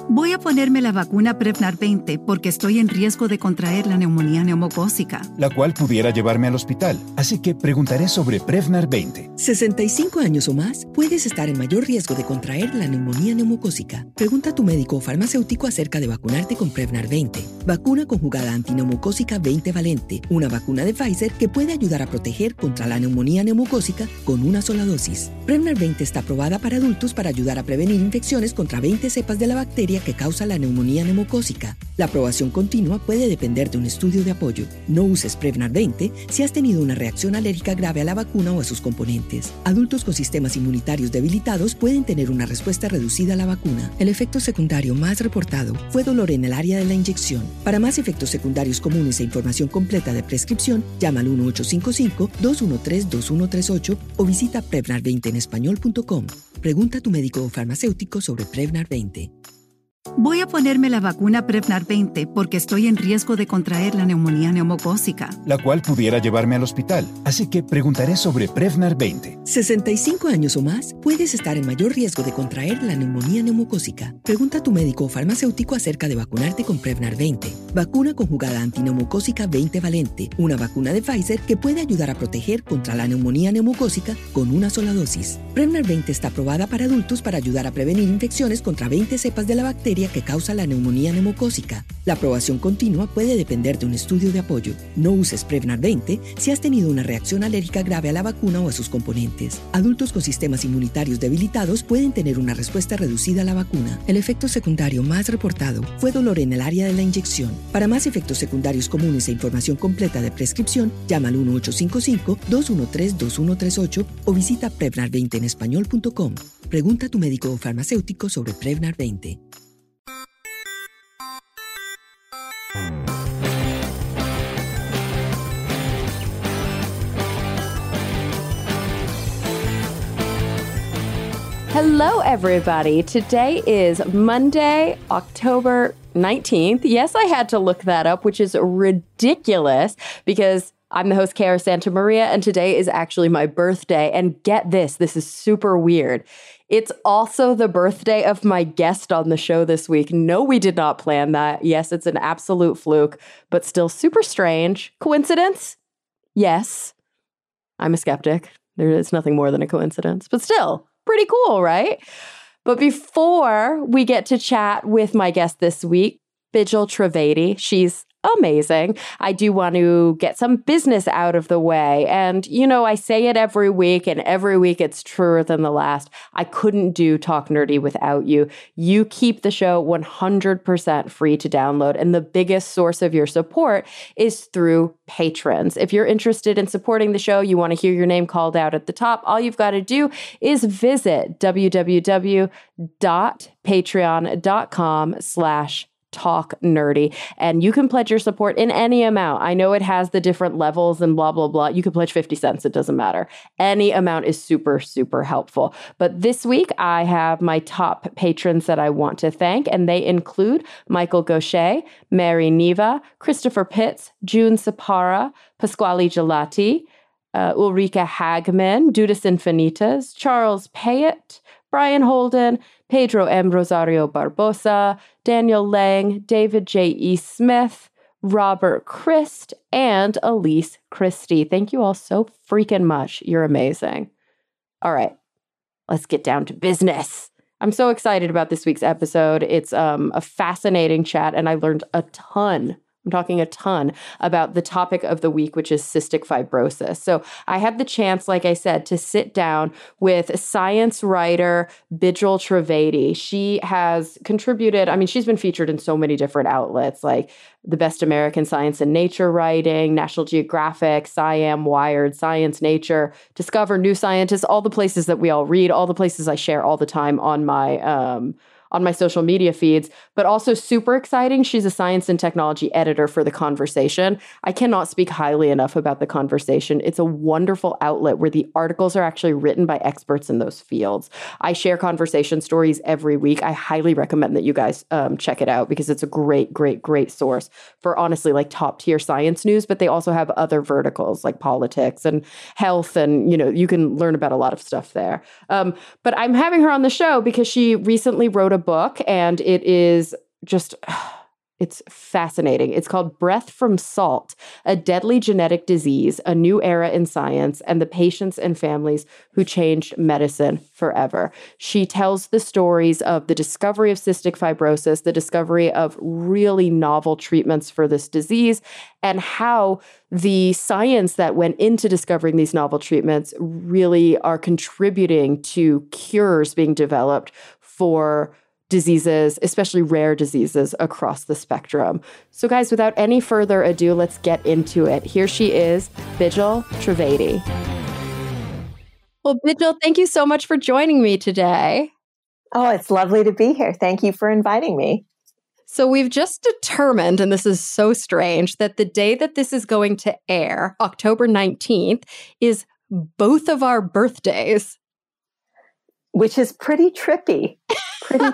Voy a ponerme la vacuna Prevnar 20 porque estoy en riesgo de contraer la neumonía neumocócica, la cual pudiera llevarme al hospital. Así que preguntaré sobre Prevnar 20. 65 años o más, puedes estar en mayor riesgo de contraer la neumonía neumocócica. Pregunta a tu médico o farmacéutico acerca de vacunarte con Prevnar 20. Vacuna conjugada antineumocócica 20 valente, una vacuna de Pfizer que puede ayudar a proteger contra la neumonía neumocócica con una sola dosis. Prevnar 20 está aprobada para adultos para ayudar a prevenir infecciones contra 20 cepas de la bacteria que causa la neumonía neumocócica. La aprobación continua puede depender de un estudio de apoyo. No uses Prevnar 20 si has tenido una reacción alérgica grave a la vacuna o a sus componentes. Adultos con sistemas inmunitarios debilitados pueden tener una respuesta reducida a la vacuna. El efecto secundario más reportado fue dolor en el área de la inyección. Para más efectos secundarios comunes e información completa de prescripción, llama al 1-855-213-2138 o visita Prevnar20enespañol.com. Pregunta a tu médico o farmacéutico sobre Prevnar 20. Voy a ponerme la vacuna Prevnar 20 porque estoy en riesgo de contraer la neumonía neumocócica, la cual pudiera llevarme al hospital. Así que preguntaré sobre Prevnar 20. 65 años o más, puedes estar en mayor riesgo de contraer la neumonía neumocócica. Pregunta a tu médico o farmacéutico acerca de vacunarte con Prevnar 20. Vacuna conjugada antineumocócica 20 valente, una vacuna de Pfizer que puede ayudar a proteger contra la neumonía neumocócica con una sola dosis. Prevnar 20 está aprobada para adultos para ayudar a prevenir infecciones contra 20 cepas de la bacteria que causa la neumonía neumocócica. La aprobación continua puede depender de un estudio de apoyo. No uses Prevnar 20 si has tenido una reacción alérgica grave a la vacuna o a sus componentes. Adultos con sistemas inmunitarios debilitados pueden tener una respuesta reducida a la vacuna. El efecto secundario más reportado fue dolor en el área de la inyección. Para más efectos secundarios comunes e información completa de prescripción, llama al 1-855-213-2138 o visita Prevnar20enespañol.com. Pregunta a tu médico o farmacéutico sobre Prevnar 20. Hello, everybody. Today is Monday, October 19th. Yes, I had to look that up, which is ridiculous because I'm the host, Kara Santa Maria, and today is actually my birthday. And get this is super weird. It's also the birthday of my guest on the show this week. No, we did not plan that. Yes, it's an absolute fluke, but still super strange. Coincidence? Yes. I'm a skeptic. There is nothing more than a coincidence, but still pretty cool, right? But before we get to chat with my guest this week, Bijal Trivedi, she's amazing. I do want to get some business out of the way. And, you know, I say it every week, and every week it's truer than the last. I couldn't do Talk Nerdy without you. You keep the show 100% free to download. And the biggest source of your support is through patrons. If you're interested in supporting the show, you want to hear your name called out at the top, all you've got to do is visit www.patreon.com/Talk Nerdy, and you can pledge your support in any amount. I know it has the different levels and blah, blah, blah. You can pledge 50 cents. It doesn't matter. Any amount is super, super helpful. But this week, I have my top patrons that I want to thank, and they include Michael Gaucher, Mary Neva, Christopher Pitts, June Sapara, Pasquale Gelati, Ulrika Hagman, Dudas Infinitas, Charles Payet, Brian Holden, Pedro M. Rosario Barbosa, Daniel Lang, David J.E. Smith, Robert Christ, and Elise Christie. Thank you all so freaking much. You're amazing. All right, let's get down to business. I'm so excited about this week's episode. It's a fascinating chat, and I learned a ton. I'm talking a ton about the topic of the week, which is cystic fibrosis. So I had the chance, like I said, to sit down with science writer Bijal Trivedi. She has contributed, she's been featured in so many different outlets like the Best American Science and Nature Writing, National Geographic, SciAm, Wired, Science, Nature, Discover, New Scientist, all the places that we all read, all the places I share all the time on my social media feeds, but also super exciting. She's a science and technology editor for The Conversation. I cannot speak highly enough about The Conversation. It's a wonderful outlet where the articles are actually written by experts in those fields. I share conversation stories every week. I highly recommend that you guys check it out because it's a great, great, great source for honestly like top tier science news, but they also have other verticals like politics and health. And, you know, you can learn about a lot of stuff there. But I'm having her on the show because she recently wrote a a book, and it is just, it's fascinating. It's called Breath from Salt, A Deadly Genetic Disease, A New Era in Science, and the Patients and Families Who Changed Medicine Forever. She tells the stories of the discovery of cystic fibrosis, the discovery of really novel treatments for this disease, and how the science that went into discovering these novel treatments really are contributing to cures being developed for diseases, especially rare diseases across the spectrum. So guys, without any further ado, let's get into it. Here she is, Bijal Trivedi. Well, Bijal, thank you so much for joining me today. Oh, it's lovely to be here. Thank you for inviting me. So we've just determined, and this is so strange, that the day that this is going to air, October 19th, is both of our birthdays. Which is pretty trippy. And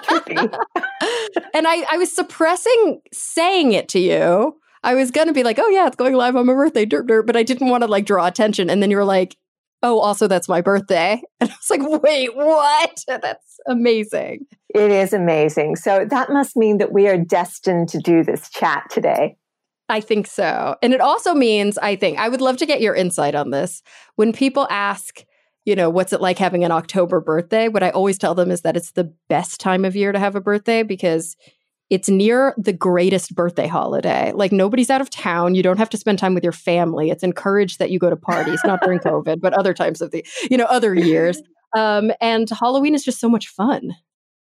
I was suppressing saying it to you. I was going to be like, oh yeah, it's going live on my birthday, but I didn't want to like draw attention. And then you were like, oh, also that's my birthday. And I was like, wait, what? That's amazing. It is amazing. So that must mean that we are destined to do this chat today. I think so. And it also means, I would love to get your insight on this. When people ask, you know, what's it like having an October birthday? What I always tell them is that it's the best time of year to have a birthday because it's near the greatest birthday holiday. Like nobody's out of town. You don't have to spend time with your family. It's encouraged that you go to parties, not during COVID, but other times of the, other years. And Halloween is just so much fun.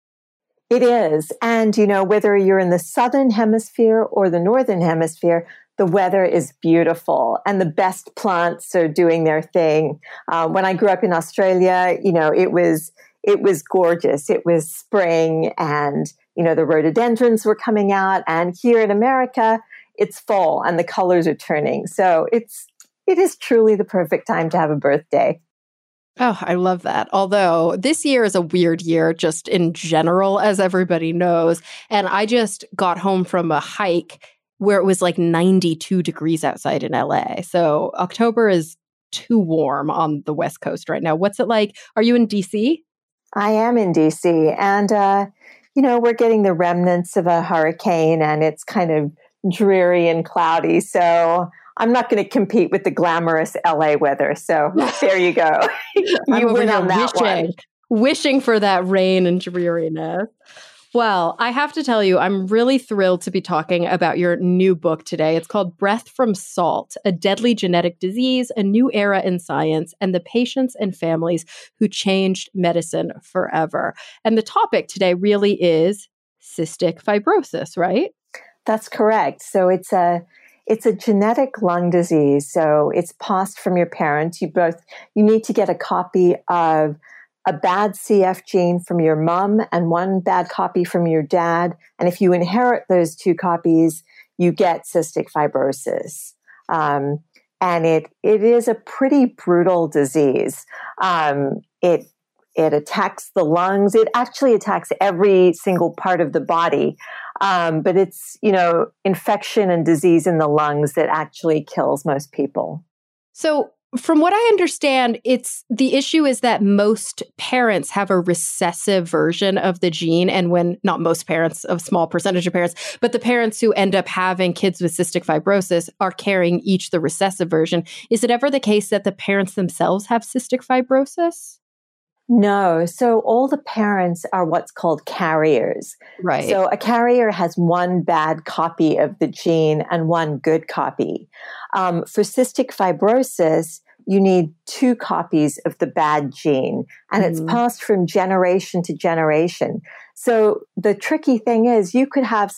It is. And, whether you're in the Southern Hemisphere or the Northern Hemisphere, the weather is beautiful and the best plants are doing their thing. When I grew up in Australia, it was gorgeous. It was spring and, the rhododendrons were coming out. And here in America, it's fall and the colors are turning. So it is truly the perfect time to have a birthday. Oh, I love that. Although this year is a weird year just in general, as everybody knows. And I just got home from a hike where it was like 92 degrees outside in LA. So October is too warm on the West Coast right now. What's it like? Are you in DC? I am in DC. And, we're getting the remnants of a hurricane and it's kind of dreary and cloudy. So I'm not going to compete with the glamorous LA weather. So there you go. You win on that one. Wishing for that rain and dreariness. Well, I have to tell you, I'm really thrilled to be talking about your new book today. It's called Breath from Salt, A Deadly Genetic Disease, A New Era in Science, and the Patients and Families Who Changed Medicine Forever. And the topic today really is cystic fibrosis, right? That's correct. So it's a genetic lung disease. So it's passed from your parents. You need to get a copy of a bad CF gene from your mom and one bad copy from your dad. And if you inherit those two copies, you get cystic fibrosis. And it is a pretty brutal disease. It attacks the lungs. It actually attacks every single part of the body. But it's, infection and disease in the lungs that actually kills most people. So from what I understand, the issue is that most parents have a recessive version of the gene. And when not most parents, a small percentage of parents, but the parents who end up having kids with cystic fibrosis are carrying each the recessive version. Is it ever the case that the parents themselves have cystic fibrosis? No. So all the parents are what's called carriers. Right. So a carrier has one bad copy of the gene and one good copy. For cystic fibrosis, you need two copies of the bad gene, and it's passed from generation to generation. So the tricky thing is you could have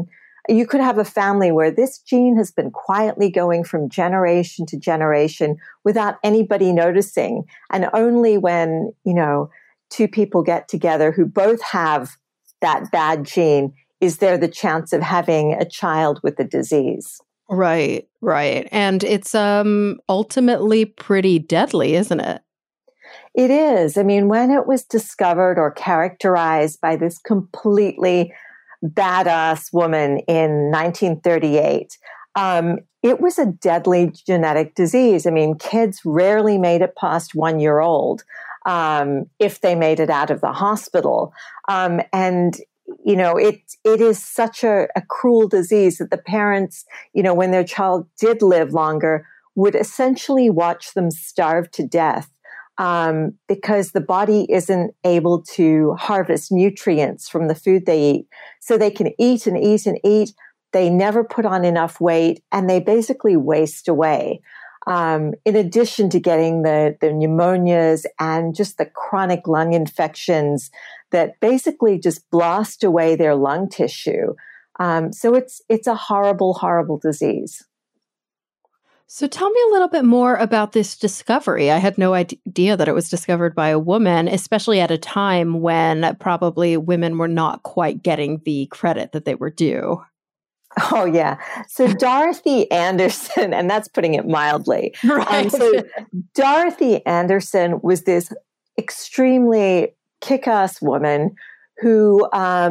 a family where this gene has been quietly going from generation to generation without anybody noticing. And only when, two people get together who both have that bad gene is there the chance of having a child with the disease. Right. And it's ultimately pretty deadly, isn't it? It is. I mean, when it was discovered or characterized by this completely badass woman in 1938, it was a deadly genetic disease. I mean, kids rarely made it past 1 year old if they made it out of the hospital. And it is such a cruel disease that the parents, when their child did live longer, would essentially watch them starve to death because the body isn't able to harvest nutrients from the food they eat. So they can eat and eat and eat. They never put on enough weight, and they basically waste away. In addition to getting the pneumonias and just the chronic lung infections that basically just blast away their lung tissue. So it's a horrible, horrible disease. So tell me a little bit more about this discovery. I had no idea that it was discovered by a woman, especially at a time when probably women were not quite getting the credit that they were due. Oh, yeah. So Dorothy Anderson, and that's putting it mildly. Right. So Dorothy Anderson was this extremely kick-ass woman who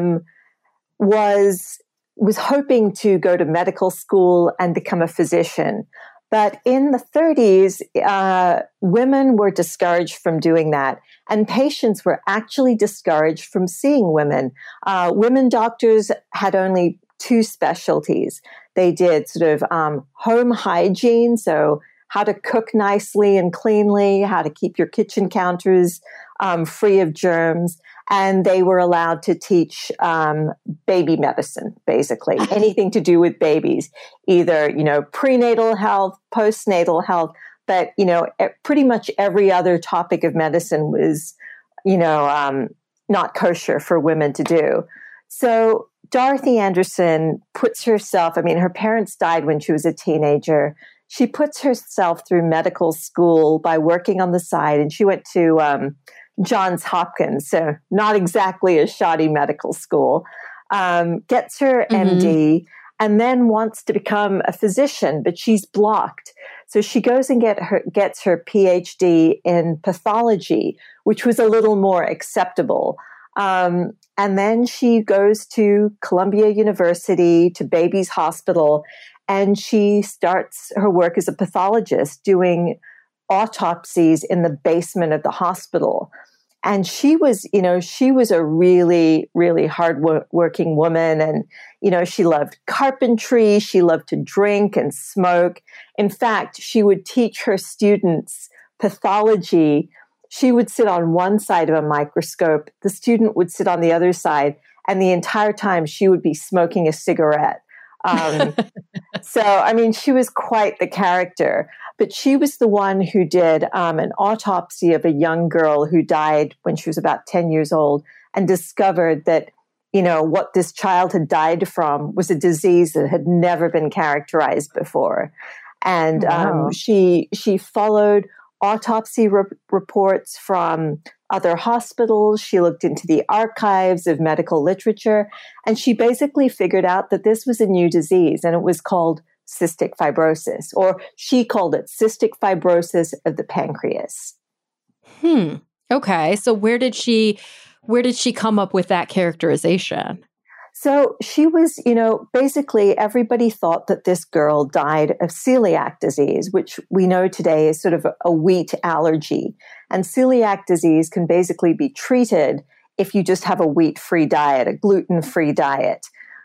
was hoping to go to medical school and become a physician. But in the 30s, women were discouraged from doing that. And patients were actually discouraged from seeing women. Women doctors had only two specialties. They did sort of home hygiene, so how to cook nicely and cleanly, how to keep your kitchen counters free of germs. And they were allowed to teach baby medicine, basically, anything to do with babies, either, prenatal health, postnatal health, but, pretty much every other topic of medicine was, not kosher for women to do. So Dorothy Anderson puts herself, her parents died when she was a teenager. She puts herself through medical school by working on the side, and she went to Johns Hopkins, so not exactly a shoddy medical school, gets her MD, and then wants to become a physician, but she's blocked. So she goes and gets her PhD in pathology, which was a little more acceptable. And then she goes to Columbia University, to Baby's Hospital, and she starts her work as a pathologist doing autopsies in the basement of the hospital. And she was a really, really hard-working woman. And, she loved carpentry. She loved to drink and smoke. In fact, she would teach her students pathology. She would sit on one side of a microscope. The student would sit on the other side. And the entire time she would be smoking a cigarette. So, she was quite the character. But she was the one who did an autopsy of a young girl who died when she was about 10 years old and discovered that, what this child had died from was a disease that had never been characterized before. And she followed autopsy reports from other hospitals. She looked into the archives of medical literature, and she basically figured out that this was a new disease, and it was called cystic fibrosis, or she called it cystic fibrosis of the pancreas. Okay. So where did she come up with that characterization? So she was, basically everybody thought that this girl died of celiac disease, which we know today is sort of a wheat allergy. And celiac disease can basically be treated if you just have a wheat-free diet, a gluten-free diet.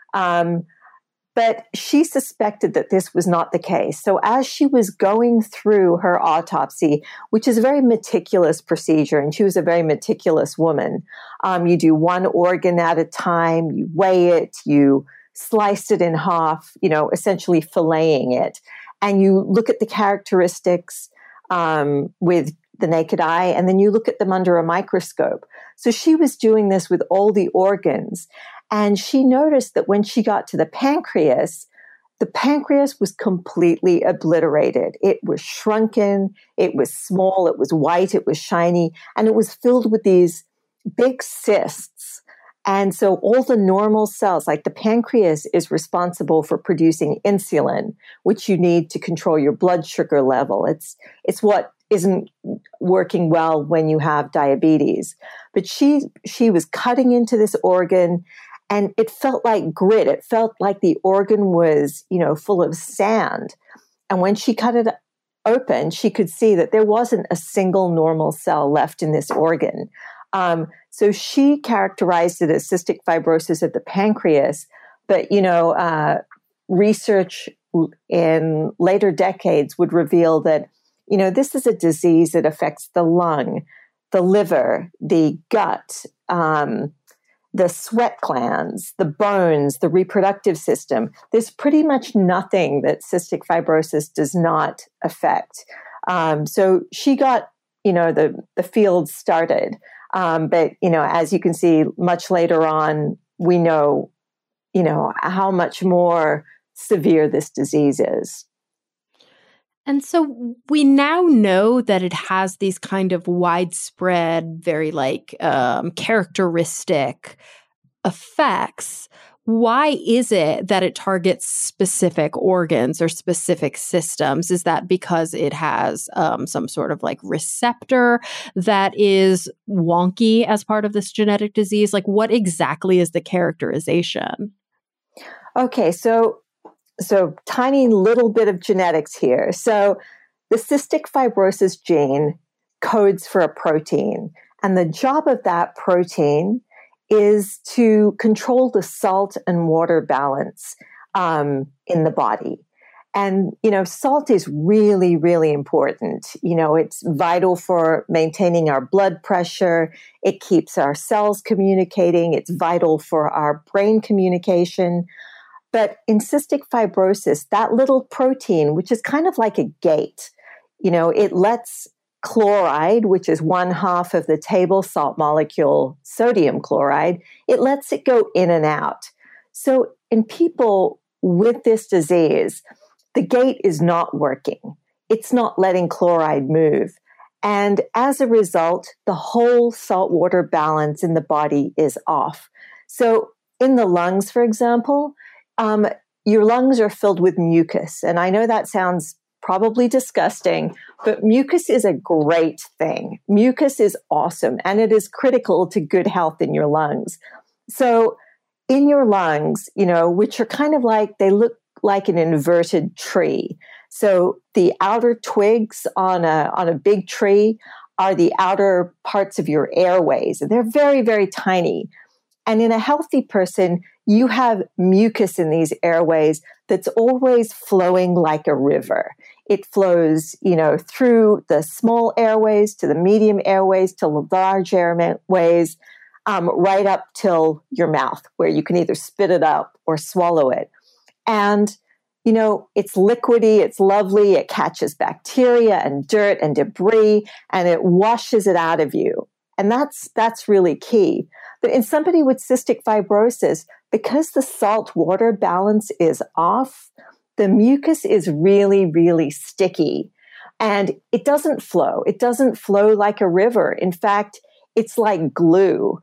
But she suspected that this was not the case. So as she was going through her autopsy, which is a very meticulous procedure, and she was a very meticulous woman, you do one organ at a time, you weigh it, you slice it in half, essentially filleting it. And you look at the characteristics with the naked eye, and then you look at them under a microscope. So she was doing this with all the organs. And she noticed that when she got to the pancreas was completely obliterated. It was shrunken, it was small, it was white, it was shiny, and it was filled with these big cysts. And so all the normal cells, like the pancreas is responsible for producing insulin, which you need to control your blood sugar level. It's what isn't working well when you have diabetes. But she was cutting into this organ, and it felt like grit. It felt like the organ was, full of sand. And when she cut it open, she could see that there wasn't a single normal cell left in this organ. So she characterized it as cystic fibrosis of the pancreas, but, research in later decades would reveal that, this is a disease that affects the lung, the liver, the gut, the sweat glands, the bones, the reproductive system. There's pretty much nothing that cystic fibrosis does not affect. So she got, the field started. But, as you can see, much later on, we know, how much more severe this disease is. And so we now know that it has these kind of widespread, very characteristic effects. Why is it that it targets specific organs or specific systems? Is that because it has some sort of receptor that is wonky as part of this genetic disease? What exactly is the characterization? Okay, so tiny little bit of genetics here. So the cystic fibrosis gene codes for a protein, and the job of that protein is to control the salt and water balance in the body. And, salt is really, really important. It's vital for maintaining our blood pressure. It keeps our cells communicating. It's vital for our brain communication. But in cystic fibrosis, that little protein, which is kind of like a gate, it lets chloride, which is 1/2 of the table salt molecule, sodium chloride, it lets it go in and out. So in people with this disease, the gate is not working. It's not letting chloride move. And as a result, the whole salt-water balance in the body is off. So in the lungs, for example, your lungs are filled with mucus. And I know that sounds probably disgusting, but mucus is a great thing. Mucus is awesome, and it is critical to good health in your lungs. So in your lungs, which are kind of they look like an inverted tree. So the outer twigs on a big tree are the outer parts of your airways. And they're very, very tiny. And in a healthy person, you have mucus in these airways that's always flowing like a river. It flows, through the small airways to the medium airways to the large airways, right up till your mouth, where you can either spit it up or swallow it. And, it's liquidy, it's lovely, it catches bacteria and dirt and debris, and it washes it out of you. And that's really key. But in somebody with cystic fibrosis, because the salt-water balance is off, the mucus is really, really sticky. And it doesn't flow. It doesn't flow like a river. In fact, it's like glue.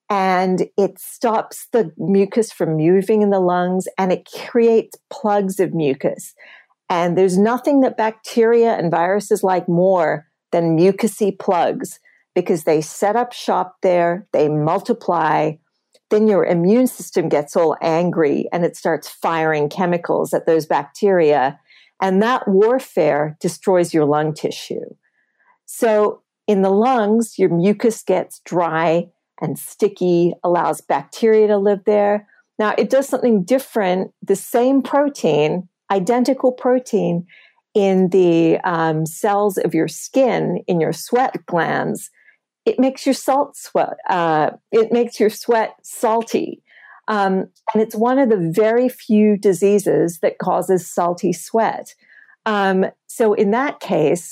And it stops the mucus from moving in the lungs, and it creates plugs of mucus. And there's nothing that bacteria and viruses like more than mucousy plugs, because they set up shop there, they multiply, then your immune system gets all angry and it starts firing chemicals at those bacteria. And that warfare destroys your lung tissue. So in the lungs, your mucus gets dry and sticky, allows bacteria to live there. Now, it does something different. The same protein, identical protein, in the cells of your skin, in your sweat glands, it makes your it makes your sweat salty. And it's one of the very few diseases that causes salty sweat. So in that case,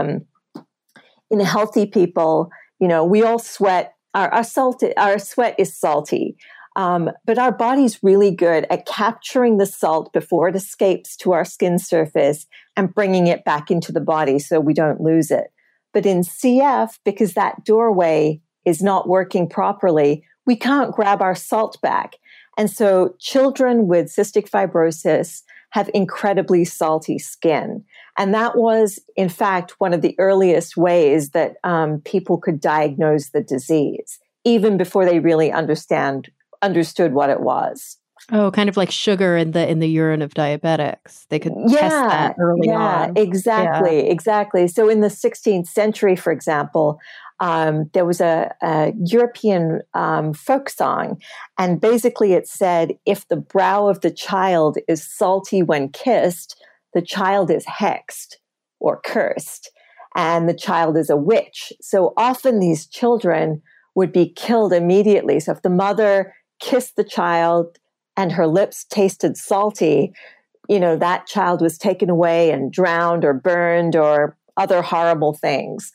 in healthy people, we all sweat. Our sweat is salty. But our body's really good at capturing the salt before it escapes to our skin surface and bringing it back into the body so we don't lose it. But in CF, because that doorway is not working properly, we can't grab our salt back. And so children with cystic fibrosis have incredibly salty skin. And that was, in fact, one of the earliest ways that people could diagnose the disease, even before they really understood what it was. Oh, kind of like sugar in the urine of diabetics. They could test that early on. Exactly. So in the 16th century, for example, there was a European folk song, and basically it said, if the brow of the child is salty when kissed, the child is hexed or cursed, and the child is a witch. So often these children would be killed immediately. So if the mother kissed the child and her lips tasted salty, that child was taken away and drowned or burned or other horrible things.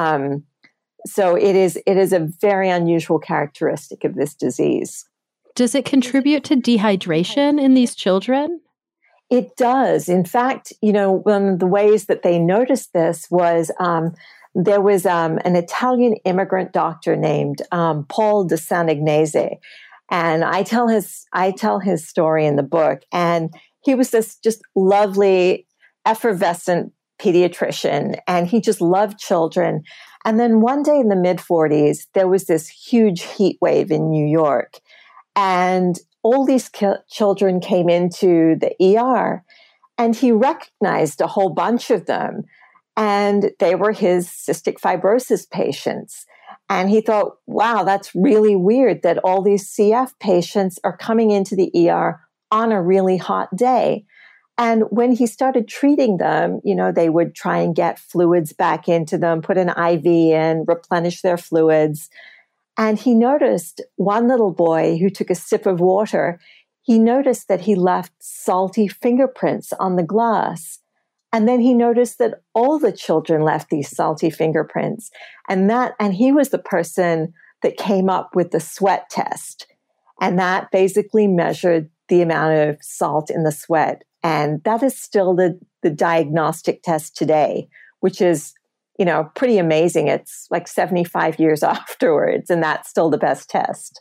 So it is a very unusual characteristic of this disease. Does it contribute to dehydration in these children? It does. In fact, one of the ways that they noticed this was there was an Italian immigrant doctor named Paul de Sanignese. And I tell his story in the book. And he was this just lovely, effervescent pediatrician, and he just loved children. And then one day in the mid-40s, there was this huge heat wave in New York. And all these children came into the ER, and he recognized a whole bunch of them. And they were his cystic fibrosis patients. And he thought, wow, that's really weird that all these CF patients are coming into the ER on a really hot day. And when he started treating them, they would try and get fluids back into them, put an IV in, replenish their fluids. And he noticed one little boy who took a sip of water, he noticed that he left salty fingerprints on the glass. And then he noticed that all the children left these salty fingerprints. And he was the person that came up with the sweat test. And that basically measured the amount of salt in the sweat. And that is still the diagnostic test today, which is, pretty amazing. It's like 75 years afterwards, and that's still the best test.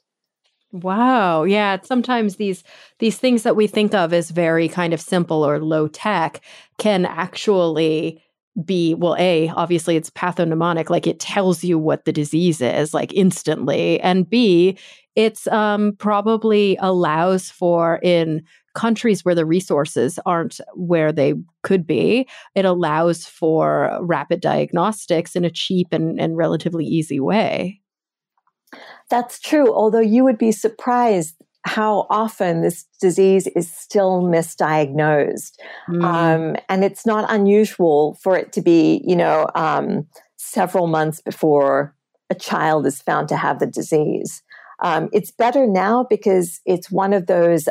Wow. Yeah. Sometimes these things that we think of as very kind of simple or low tech can actually be, well, A, obviously it's pathognomonic, like it tells you what the disease is like instantly. And B, it's probably allows for, in countries where the resources aren't where they could be, it allows for rapid diagnostics in a cheap and relatively easy way. That's true, although you would be surprised how often this disease is still misdiagnosed. And it's not unusual for it to be, several months before a child is found to have the disease. It's better now because it's one of those,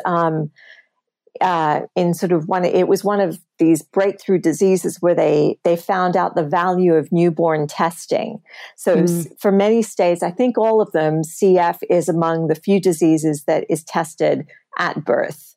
it was one of these breakthrough diseases where they found out the value of newborn testing. So for many states, I think all of them, CF is among the few diseases that is tested at birth.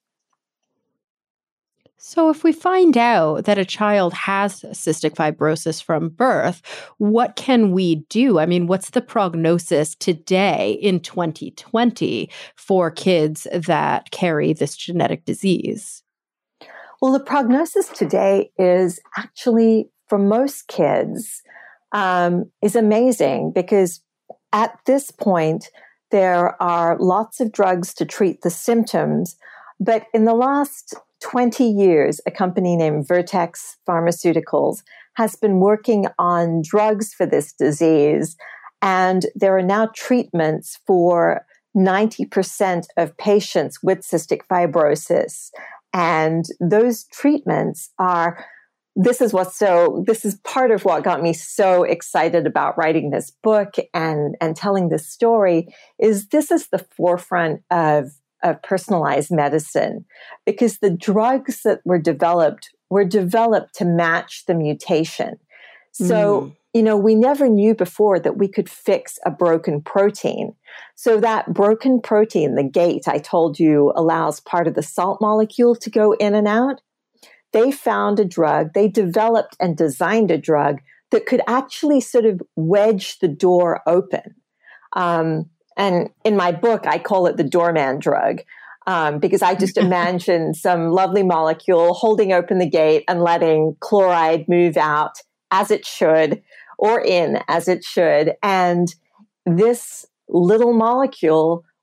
So if we find out that a child has cystic fibrosis from birth, what can we do? I mean, what's the prognosis today in 2020 for kids that carry this genetic disease? Well, the prognosis today is actually, for most kids, is amazing because at this point, there are lots of drugs to treat the symptoms. But in the last 20 years, a company named Vertex Pharmaceuticals has been working on drugs for this disease. And there are now treatments for 90% of patients with cystic fibrosis. And those treatments this is part of what got me so excited about writing this book and telling this story, this is the forefront of personalized medicine, because the drugs that were developed to match the mutation. So, we never knew before that we could fix a broken protein. So that broken protein, the gate I told you allows part of the salt molecule to go in and out. They found a drug, they developed and designed a drug that could actually sort of wedge the door open. And in my book, I call it the doorman drug, because I just imagine some lovely molecule holding open the gate and letting chloride move out as it should, or in as it should. And this little molecule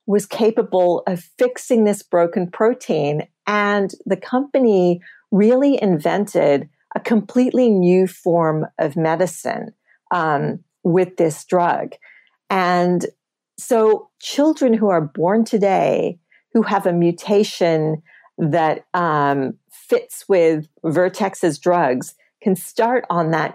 was capable of fixing this broken protein. And the company really invented a completely new form of medicine with this drug. And so children who are born today who have a mutation that fits with Vertex's drugs can start on that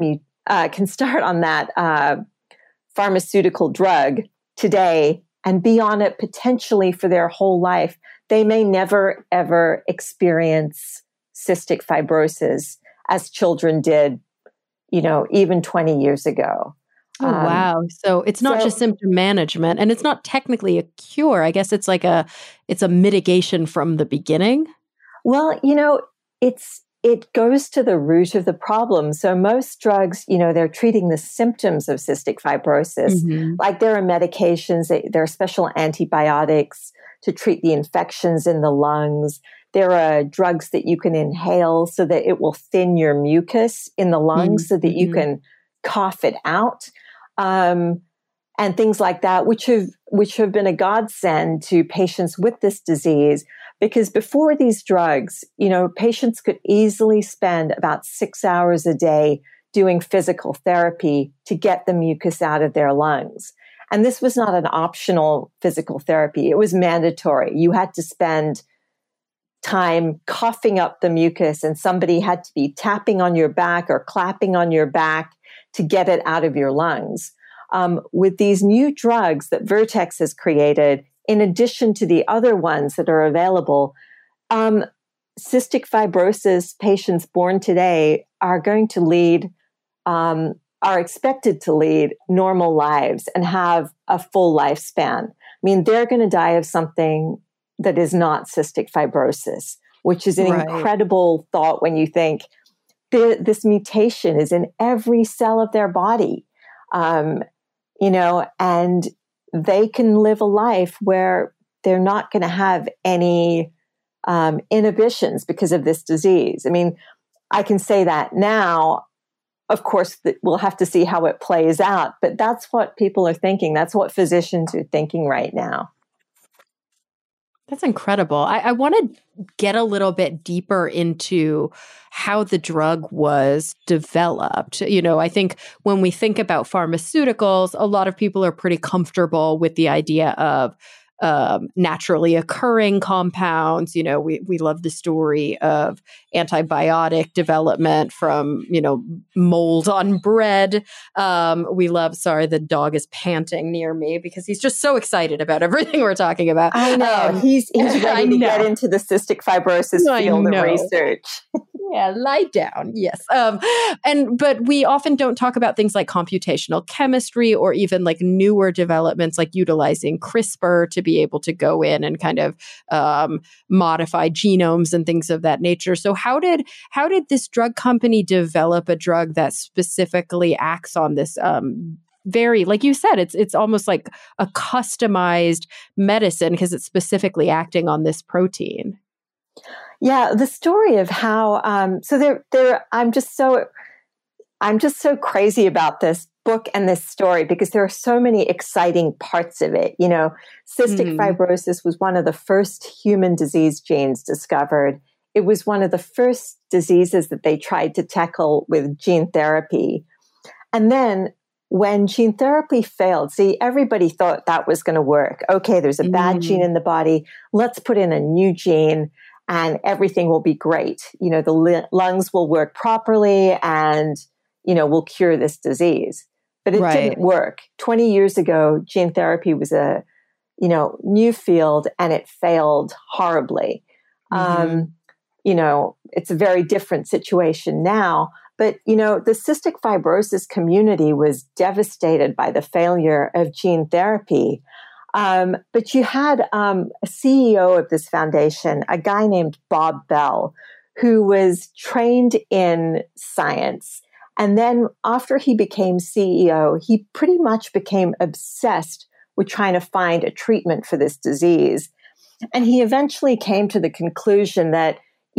pharmaceutical drug today and be on it potentially for their whole life. They may never, ever experience cystic fibrosis as children did, even 20 years ago. Oh, wow. So it's not just symptom management, and it's not technically a cure. I guess it's a mitigation from the beginning. Well, it goes to the root of the problem. So most drugs, they're treating the symptoms of cystic fibrosis. Mm-hmm. Like there are medications, there are special antibiotics to treat the infections in the lungs. There are drugs that you can inhale so that it will thin your mucus in the lungs so that you can cough it out. And things like that, which have been a godsend to patients with this disease, because before these drugs, patients could easily spend about 6 hours a day doing physical therapy to get the mucus out of their lungs. And this was not an optional physical therapy. It was mandatory. You had to spend time coughing up the mucus, and somebody had to be tapping on your back or clapping on your back to get it out of your lungs. With these new drugs that Vertex has created, in addition to the other ones that are available, cystic fibrosis patients born today are going to are expected to lead normal lives and have a full lifespan. I mean, they're going to die of something that is not cystic fibrosis, which is an incredible thought when you think this mutation is in every cell of their body. And they can live a life where they're not going to have any inhibitions because of this disease. I mean, I can say that now. Of course, we'll have to see how it plays out, but that's what people are thinking. That's what physicians are thinking right now. That's incredible. I want to get a little bit deeper into how the drug was developed. I think when we think about pharmaceuticals, a lot of people are pretty comfortable with the idea of naturally occurring compounds. We love the story of antibiotic development from, mold on bread. We love, sorry, the dog is panting near me because he's just so excited about everything we're talking about. I know. He's ready to get into the cystic fibrosis field of research. Yeah, lie down. Yes. But we often don't talk about things like computational chemistry or even like newer developments like utilizing CRISPR to be able to go in and kind of modify genomes and things of that nature. So how did this drug company develop a drug that specifically acts on this very, like you said, it's almost like a customized medicine because it's specifically acting on this protein? Yeah, the story of how I'm just so crazy about this book and this story because there are so many exciting parts of it. Cystic fibrosis was one of the first human disease genes discovered. It was one of the first diseases that they tried to tackle with gene therapy. And then when gene therapy failed, everybody thought that was going to work. Okay, there's a bad gene in the body. Let's put in a new gene and everything will be great. The lungs will work properly and, we'll cure this disease. But it didn't work. 20 years ago, gene therapy was a, new field and it failed horribly. It's a very different situation now. But, the cystic fibrosis community was devastated by the failure of gene therapy. But you had a CEO of this foundation, a guy named Bob Bell, who was trained in science. And then after he became CEO, he pretty much became obsessed with trying to find a treatment for this disease. And he eventually came to the conclusion that,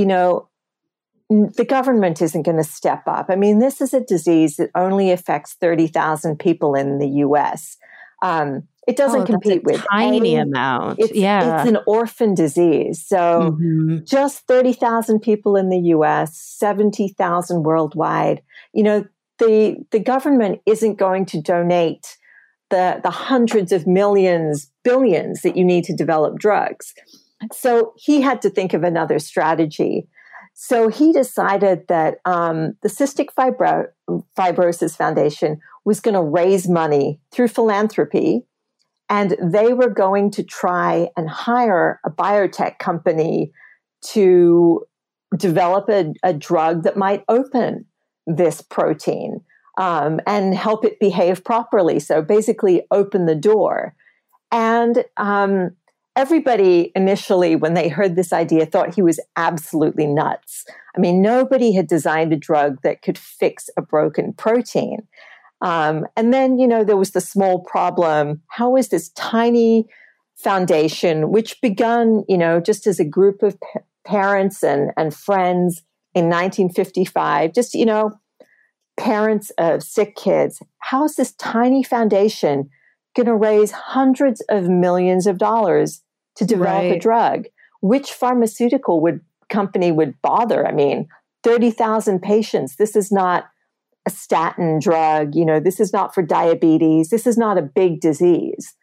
the government isn't going to step up. I mean, this is a disease that only affects 30,000 people in the US. It doesn't compete with tiny amount. It's an orphan disease. So just 30,000 people in the US, 70,000 worldwide. You know, the government isn't going to donate the hundreds of millions, billions that you need to develop drugs. So he had to think of another strategy. So he decided that the Cystic Fibrosis Foundation was going to raise money through philanthropy, and they were going to try and hire a biotech company to develop a drug that might open this protein and help it behave properly. So basically open the door. And everybody initially, when they heard this idea, thought he was absolutely nuts. I mean, nobody had designed a drug that could fix a broken protein. And then, you know, there was the small problem. How is this tiny foundation, which begun, you know, just as a group of parents and friends in 1955, just, you know, parents of sick kids, how is this tiny foundation going to raise hundreds of millions of dollars to develop a drug? Which pharmaceutical company would bother? I mean, 30,000 patients. This is not a statin drug. You know, this is not for diabetes. This is not a big disease.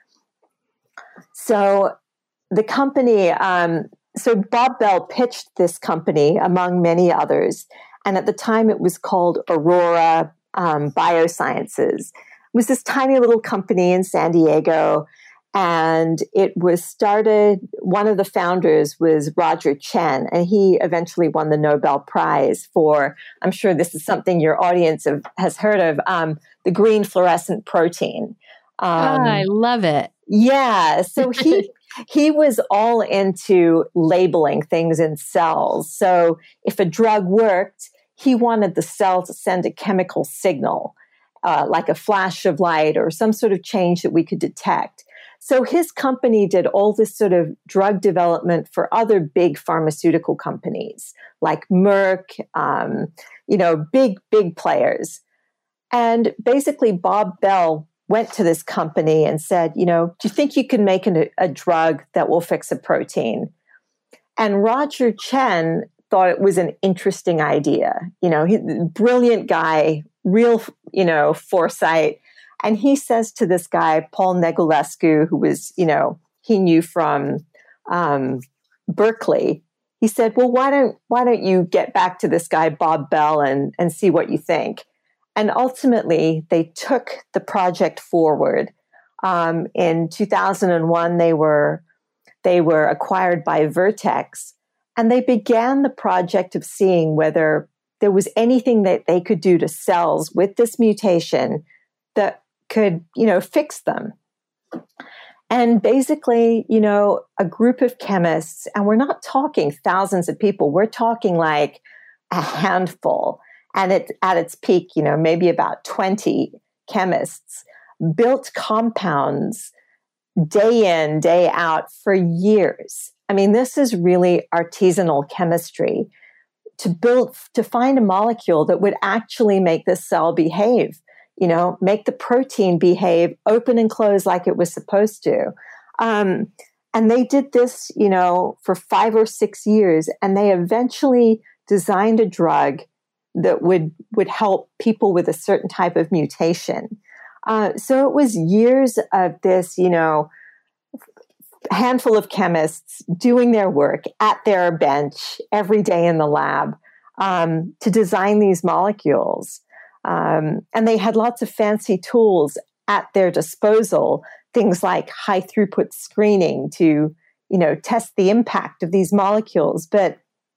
So the company, so Bob Bell pitched this company among many others. And at the time it was called Aurora Biosciences. It was this tiny little company in San Diego. And it was started, one of the founders was Roger Chen, and he eventually won the Nobel Prize for, I'm sure this is something your audience has heard of, the green fluorescent protein. I love it. Yeah. So he was all into labeling things in cells. So if a drug worked, he wanted the cell to send a chemical signal, like a flash of light or some sort of change that we could detect. So his company did all this sort of drug development for other big pharmaceutical companies like Merck, you know, big players. And basically Bob Bell went to this company and said, you know, do you think you can make a drug that will fix a protein? And Roger Chen thought it was an interesting idea. You know, brilliant guy, real, you know, foresight. And he says to this guy, Paul Negulescu, who was, you know, he knew from Berkeley, he said, well, why don't you get back to this guy, Bob Bell, and see what you think? And ultimately, they took the project forward. In 2001, they were acquired by Vertex, and they began the project of seeing whether there was anything that they could do to cells with this mutation that could, you know, fix them. And basically, you know, a group of chemists, and we're not talking thousands of people, we're talking like a handful. And at its peak, you know, maybe about 20 chemists built compounds day in, day out for years. I mean, this is really artisanal chemistry to find a molecule that would actually make the cell behave. You know, make the protein behave, open and close like it was supposed to. And they did this, you know, for 5 or 6 years, and they eventually designed a drug that would help people with a certain type of mutation. So it was years of this, you know, handful of chemists doing their work at their bench every day in the lab to design these molecules. And they had lots of fancy tools at their disposal, things like high throughput screening to, you know, test the impact of these molecules. But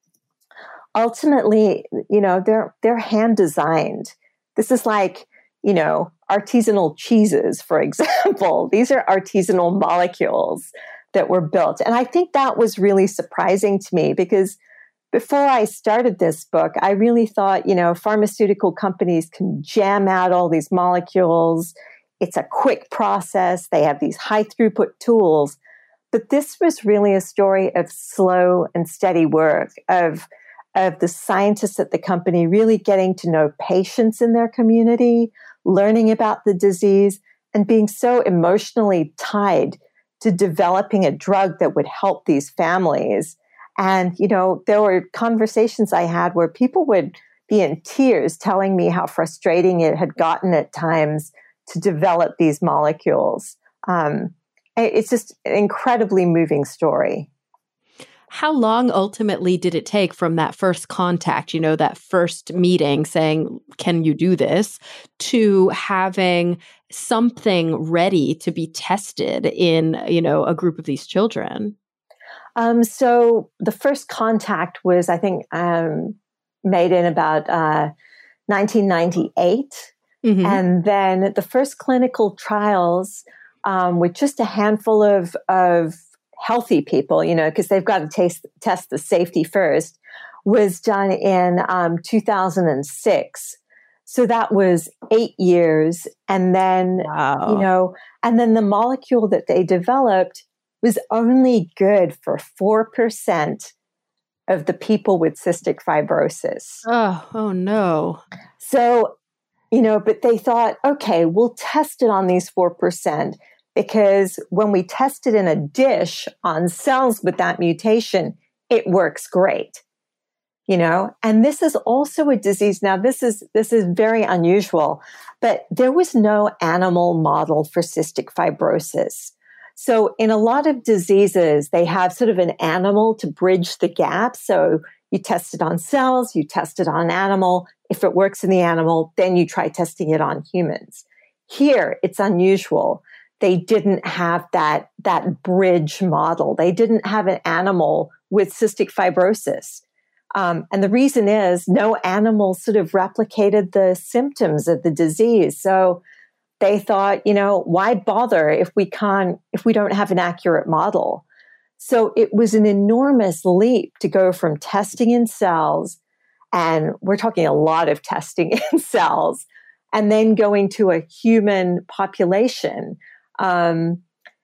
ultimately, you know, they're hand designed. This is like, you know, artisanal cheeses, for example. These are artisanal molecules that were built. And I think that was really surprising to me because before I started this book, I really thought, you know, pharmaceutical companies can jam out all these molecules. It's a quick process. They have these high throughput tools. But this was really a story of slow and steady work, of the scientists at the company really getting to know patients in their community, learning about the disease, and being so emotionally tied to developing a drug that would help these families. And, there were conversations I had where people would be in tears telling me how frustrating it had gotten at times to develop these molecules. It's just an incredibly moving story. How long ultimately did it take from that first contact, that first meeting saying, can you do this, to having something ready to be tested in, a group of these children? So the first contact was, I think, made in about 1998. Mm-hmm. And then the first clinical trials with just a handful of healthy people, because they've got to test the safety first, was done in 2006. So that was 8 years. And then, wow. And then the molecule that they developed was only good for 4% of the people with cystic fibrosis. Oh no. So, but they thought, okay, we'll test it on these 4%, because when we test it in a dish on cells with that mutation, it works great. And this is also a disease. Now, this is very unusual, but there was no animal model for cystic fibrosis. So in a lot of diseases, they have sort of an animal to bridge the gap. So you test it on cells, you test it on animal. If it works in the animal, then you try testing it on humans. Here, it's unusual. They didn't have that bridge model. They didn't have an animal with cystic fibrosis. And the reason is no animal sort of replicated the symptoms of the disease. So they thought, why bother if we don't have an accurate model? So it was an enormous leap to go from testing in cells, and we're talking a lot of testing in cells, and then going to a human population. And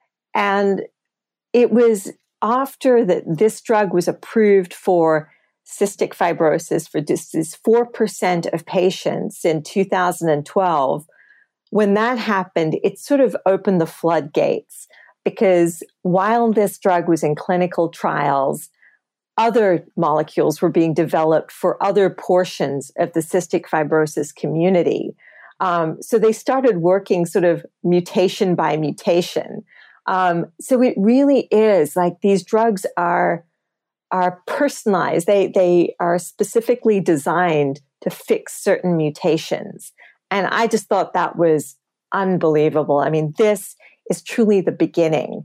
it was after this drug was approved for cystic fibrosis for this 4% of patients in 2012. When that happened, it sort of opened the floodgates, because while this drug was in clinical trials, other molecules were being developed for other portions of the cystic fibrosis community. So they started working sort of mutation by mutation. So it really is like these drugs are personalized. They are specifically designed to fix certain mutations. And I just thought that was unbelievable. I mean, this is truly the beginning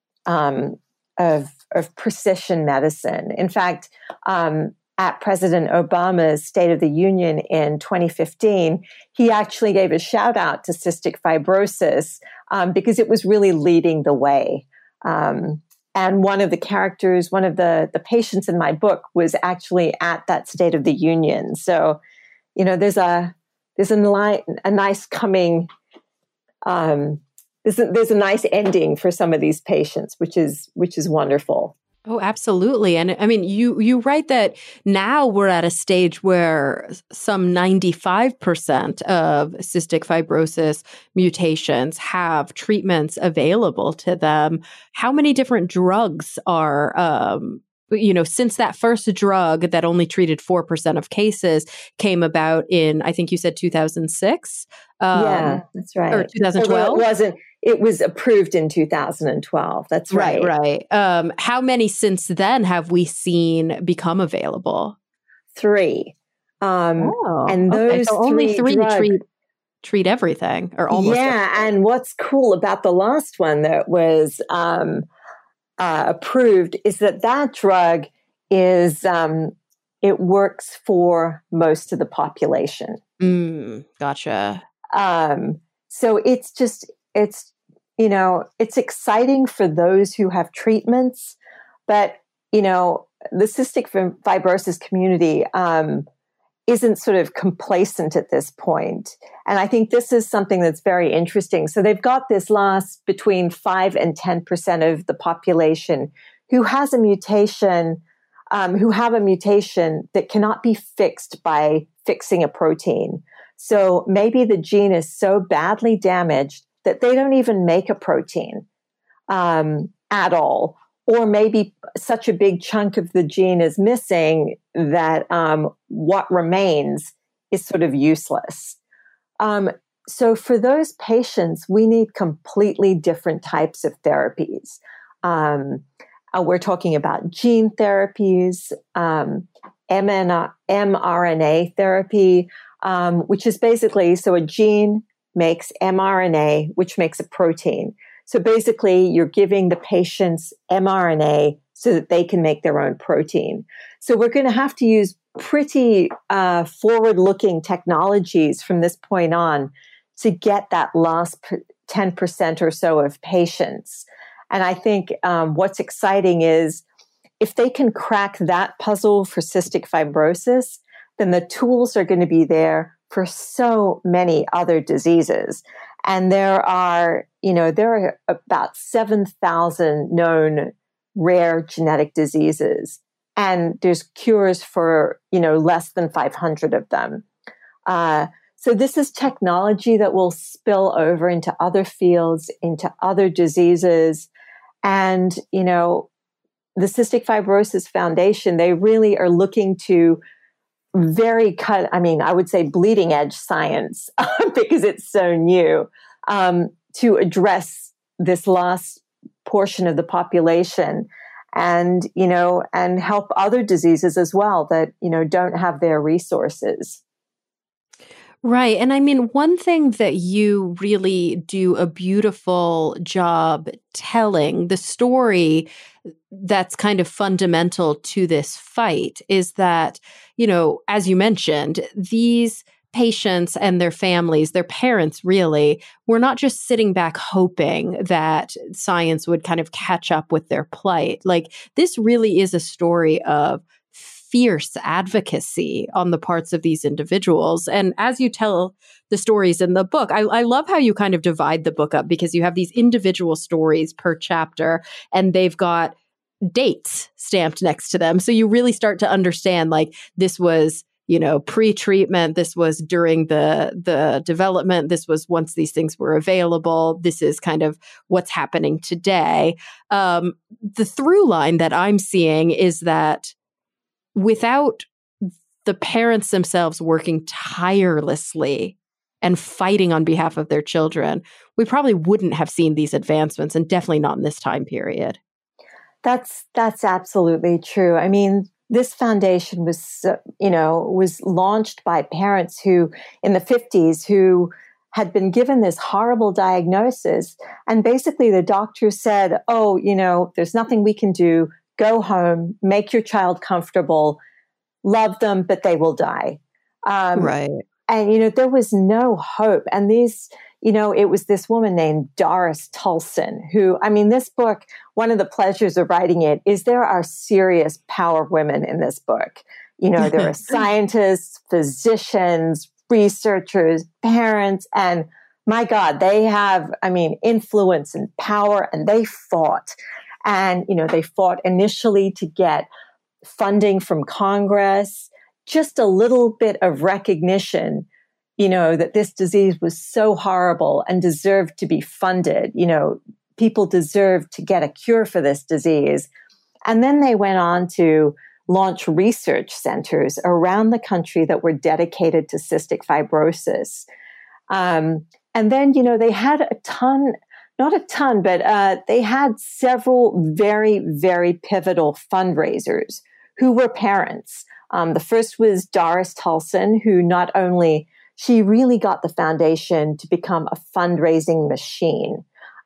of precision medicine. In fact, at President Obama's State of the Union in 2015, he actually gave a shout out to cystic fibrosis because it was really leading the way. And one of the characters, one of the patients in my book was actually at that State of the Union. So, there's a nice coming, there's a nice ending for some of these patients, which is wonderful. Oh, absolutely. And I mean, you write that now we're at a stage where some 95% of cystic fibrosis mutations have treatments available to them. How many different drugs are, since that first drug that only treated 4% of cases came about in, I think you said 2006? Yeah, that's right. Or 2012? It was approved in 2012. That's right. Right. How many since then have we seen become available? 3. And those so only 3 treat everything, or almost. Yeah, everything. And what's cool about the last one that was approved is that drug is it works for most of the population. Gotcha. So it's exciting for those who have treatments, but the cystic fibrosis community isn't sort of complacent at this point. And I think this is something that's very interesting. So they've got this last between 5 and 10% of the population who has a mutation, who have a mutation that cannot be fixed by fixing a protein. So maybe the gene is so badly damaged that they don't even make a protein at all. Or maybe such a big chunk of the gene is missing that what remains is sort of useless. So for those patients, we need completely different types of therapies. We're talking about gene therapies, mRNA therapy, which is basically, so a gene makes mRNA, which makes a protein. So basically, you're giving the patients mRNA so that they can make their own protein. So we're going to have to use pretty forward-looking technologies from this point on to get that last 10% or so of patients. And I think what's exciting is if they can crack that puzzle for cystic fibrosis, then the tools are going to be there for so many other diseases. And there are about 7,000 known rare genetic diseases, and there's cures for, less than 500 of them. So this is technology that will spill over into other fields, into other diseases. And, the Cystic Fibrosis Foundation, they really are looking to I would say bleeding edge science because it's so new, to address this last portion of the population and help other diseases as well that, don't have their resources. Right. And I mean, one thing that you really do a beautiful job telling, the story that's kind of fundamental to this fight is that, as you mentioned, these patients and their families, their parents really, were not just sitting back hoping that science would kind of catch up with their plight. Like, this really is a story of fierce advocacy on the parts of these individuals. And as you tell the stories in the book, I love how you kind of divide the book up because you have these individual stories per chapter and they've got dates stamped next to them. So you really start to understand, like, this was, pre-treatment, this was during the development, this was once these things were available, this is kind of what's happening today. The through line that I'm seeing is that without the parents themselves working tirelessly and fighting on behalf of their children, we probably wouldn't have seen these advancements, and definitely not in this time period. That's absolutely true. I mean, this foundation was launched by parents who, in the 50s, who had been given this horrible diagnosis. And basically the doctor said, there's nothing we can do. Go home, make your child comfortable, love them, but they will die. Right. And, there was no hope. And it was this woman named Doris Tulson who, this book, one of the pleasures of writing it is there are serious power women in this book. There are scientists, physicians, researchers, parents, and my God, they have, influence and power, and they fought. And, they fought initially to get funding from Congress, just a little bit of recognition, that this disease was so horrible and deserved to be funded. People deserved to get a cure for this disease. And then they went on to launch research centers around the country that were dedicated to cystic fibrosis. And then, they had not a ton, but they had several very, very pivotal fundraisers who were parents. The first was Doris Tulson, who she really got the foundation to become a fundraising machine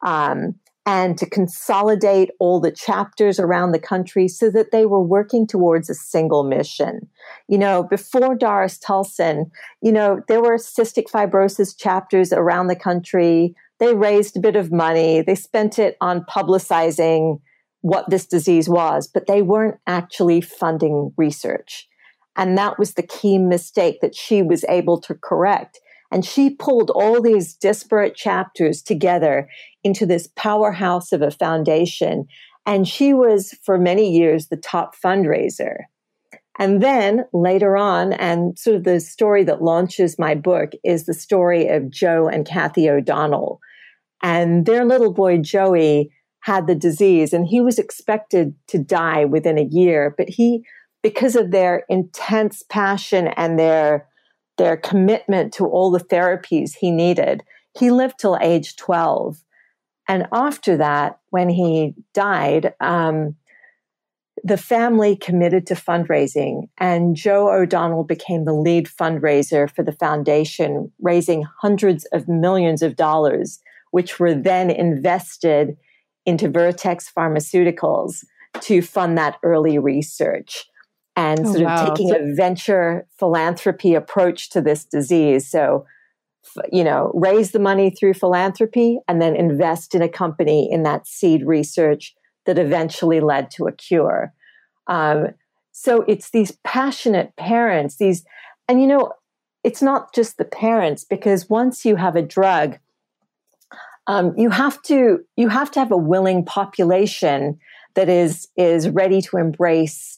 and to consolidate all the chapters around the country so that they were working towards a single mission. Before Doris Tulson, there were cystic fibrosis chapters around the country. They raised a bit of money. They spent it on publicizing what this disease was, but they weren't actually funding research. And that was the key mistake that she was able to correct. And she pulled all these disparate chapters together into this powerhouse of a foundation. And she was, for many years, the top fundraiser. And then later on, and sort of the story that launches my book is the story of Joe and Kathy O'Donnell. and their little boy, Joey, had the disease, and he was expected to die within a year. But because of their intense passion and their commitment to all the therapies he needed, he lived till age 12. And after that, when he died, the family committed to fundraising, and Joe O'Donnell became the lead fundraiser for the foundation, raising hundreds of millions of dollars, which were then invested into Vertex Pharmaceuticals to fund that early research and sort of taking a venture philanthropy approach to this disease. So, raise the money through philanthropy and then invest in a company in that seed research that eventually led to a cure. So it's these passionate parents, it's not just the parents, because once you have a drug, you have to have a willing population that is ready to embrace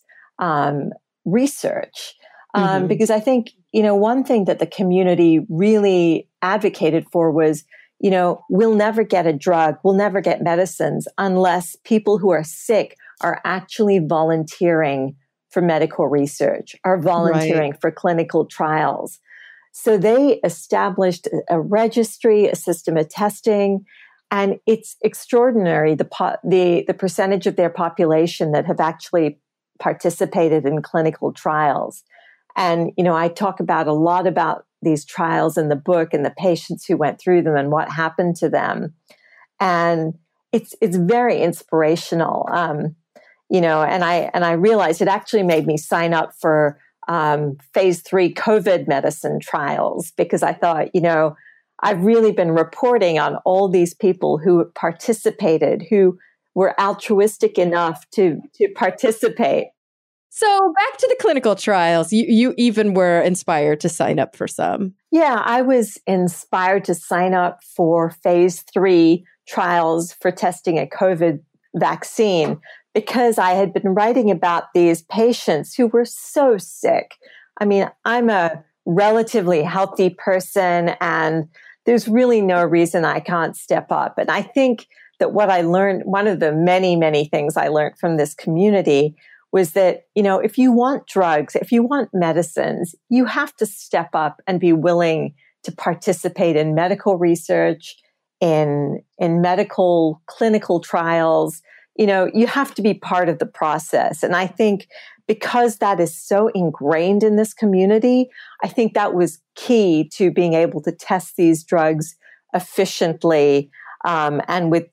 research. Because I think, one thing that the community really advocated for was, we'll never get a drug, we'll never get medicines unless people who are sick are actually volunteering for medical research, are volunteering for clinical trials. So they established a registry, a system of testing, and it's extraordinary the percentage of their population that have actually participated in clinical trials. And, I talk a lot about these trials in the book and the patients who went through them and what happened to them. And it's very inspirational. And I realized it actually made me sign up for phase 3 COVID medicine trials, because I thought, I've really been reporting on all these people who participated, who were altruistic enough to participate. So back to the clinical trials, you even were inspired to sign up for some. Yeah, I was inspired to sign up for phase 3 trials for testing a COVID vaccine, because I had been writing about these patients who were so sick. I mean, I'm a relatively healthy person, and there's really no reason I can't step up. And I think that what I learned, one of the many, many things I learned from this community was that, if you want drugs, if you want medicines, you have to step up and be willing to participate in medical research, in medical clinical trials. You have to be part of the process. And I think because that is so ingrained in this community, I think that was key to being able to test these drugs efficiently, and with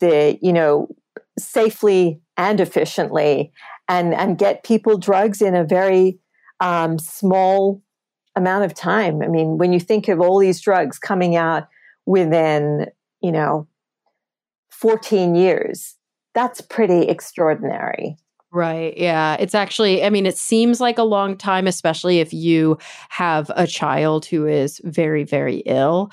safely and efficiently, and get people drugs in a very small amount of time. I mean, when you think of all these drugs coming out within, 14 years, that's pretty extraordinary. Right. Yeah. It's actually, it seems like a long time, especially if you have a child who is very, very ill.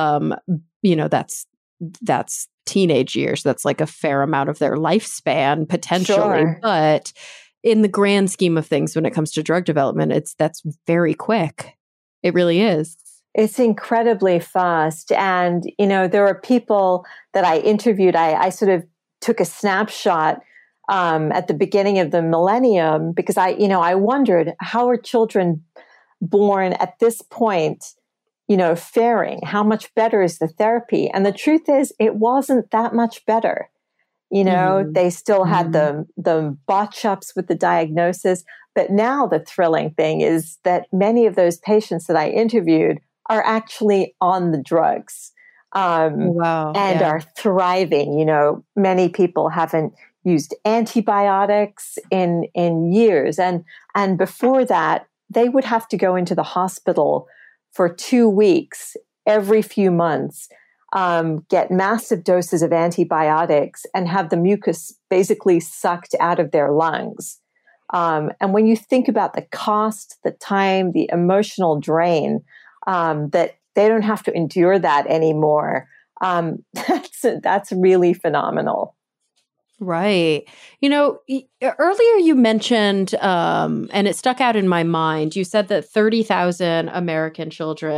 That's teenage years. That's like a fair amount of their lifespan potentially. Sure. But in the grand scheme of things, when it comes to drug development, that's very quick. It really is. It's incredibly fast. And, there are people that I interviewed. I sort of took a snapshot at the beginning of the millennium, because I wondered, how are children born at this point, faring? How much better is the therapy? And the truth is, it wasn't that much better. They still had the botch-ups with the diagnosis. But now the thrilling thing is that many of those patients that I interviewed are actually on the drugs and are thriving. Many people haven't used antibiotics in years. And before that, they would have to go into the hospital for 2 weeks every few months, get massive doses of antibiotics, and have the mucus basically sucked out of their lungs. And when you think about the cost, the time, the emotional drain, that they don't have to endure that anymore, that's really phenomenal. Right. Earlier you mentioned, and it stuck out in my mind, you said that 30,000 American children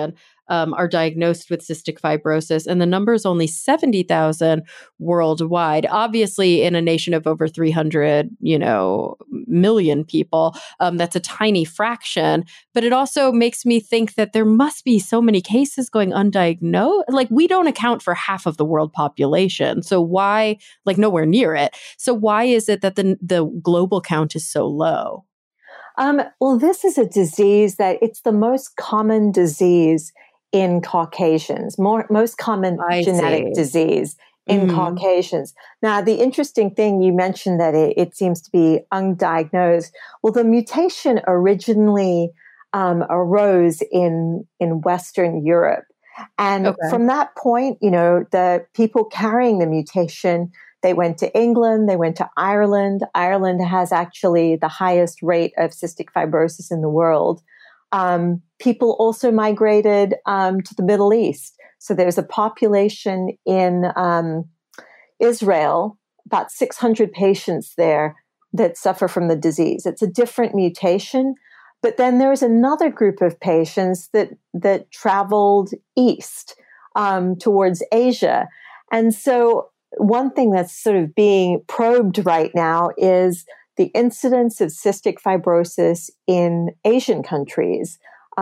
are diagnosed with cystic fibrosis, and the number is only 70,000 worldwide. Obviously, in a nation of over 300, million people, that's a tiny fraction. But it also makes me think that there must be so many cases going undiagnosed. Like, we don't account for half of the world population. So why, nowhere near it. So why is it that the global count is so low? Well, this is a disease that it's the most common disease in Caucasians, most common genetic disease in Caucasians. Now, the interesting thing, you mentioned that it seems to be undiagnosed. Well, the mutation originally arose in Western Europe. And from that point, the people carrying the mutation, they went to England, they went to Ireland. Ireland has actually the highest rate of cystic fibrosis in the world. People also migrated to the Middle East. So there's a population in Israel, about 600 patients there that suffer from the disease. It's a different mutation. But then there's another group of patients that traveled east towards Asia. And so one thing that's sort of being probed right now is the incidence of cystic fibrosis in Asian countries.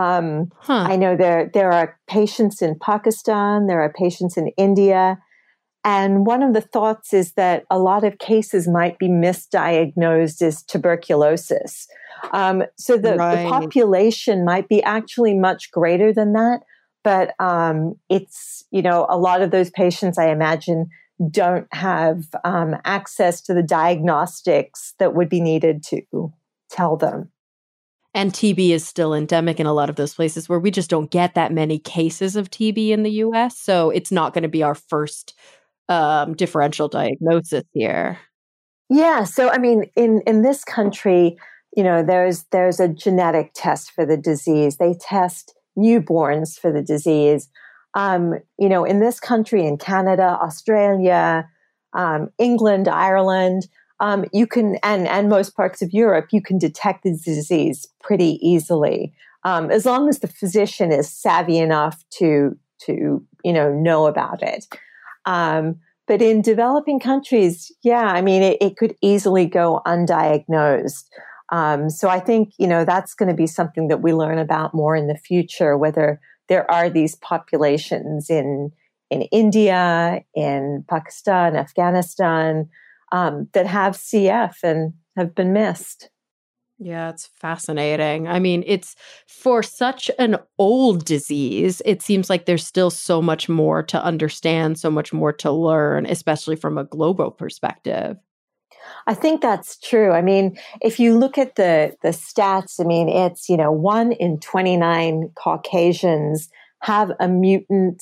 I know there are patients in Pakistan, there are patients in India, and one of the thoughts is that a lot of cases might be misdiagnosed as tuberculosis. So the population might be actually much greater than that, but it's, a lot of those patients, I imagine, don't have access to the diagnostics that would be needed to tell them. And TB is still endemic in a lot of those places where we just don't get that many cases of TB in the US. So it's not going to be our first differential diagnosis here. Yeah. So, I mean, in this country, there's a genetic test for the disease. They test newborns for the disease. In this country, in Canada, Australia, England, Ireland, you can, and most parts of Europe, you can detect the disease pretty easily, as long as the physician is savvy enough to know about it. But in developing countries, it could easily go undiagnosed. So I think, that's going to be something that we learn about more in the future, whether there are these populations in India, in Pakistan, Afghanistan, that have CF and have been missed. Yeah, it's fascinating. I mean, it's for such an old disease, it seems like there's still so much more to understand, so much more to learn, especially from a global perspective. I think that's true. I mean, if you look at the stats, it's, 1 in 29 Caucasians have a mutant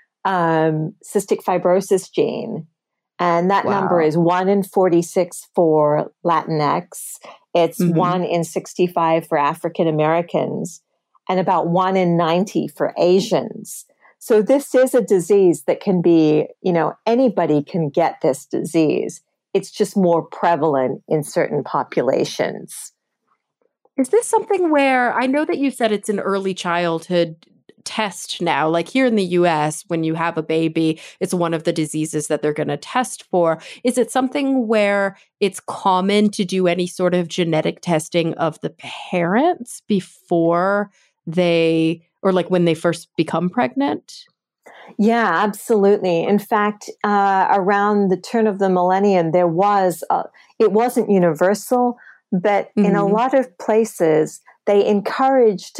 cystic fibrosis gene. And that number is 1 in 46 for Latinx. It's 1 in 65 for African Americans and about 1 in 90 for Asians. So this is a disease that can be, anybody can get this disease. It's just more prevalent in certain populations. Is this something where, I know that you said it's an early childhood test now, like here in the US, when you have a baby, it's one of the diseases that they're going to test for. Is it something where it's common to do any sort of genetic testing of the parents before they, or like when they first become pregnant? Yeah, absolutely. In fact, around the turn of the millennium, there was, it wasn't universal, but in a lot of places, they encouraged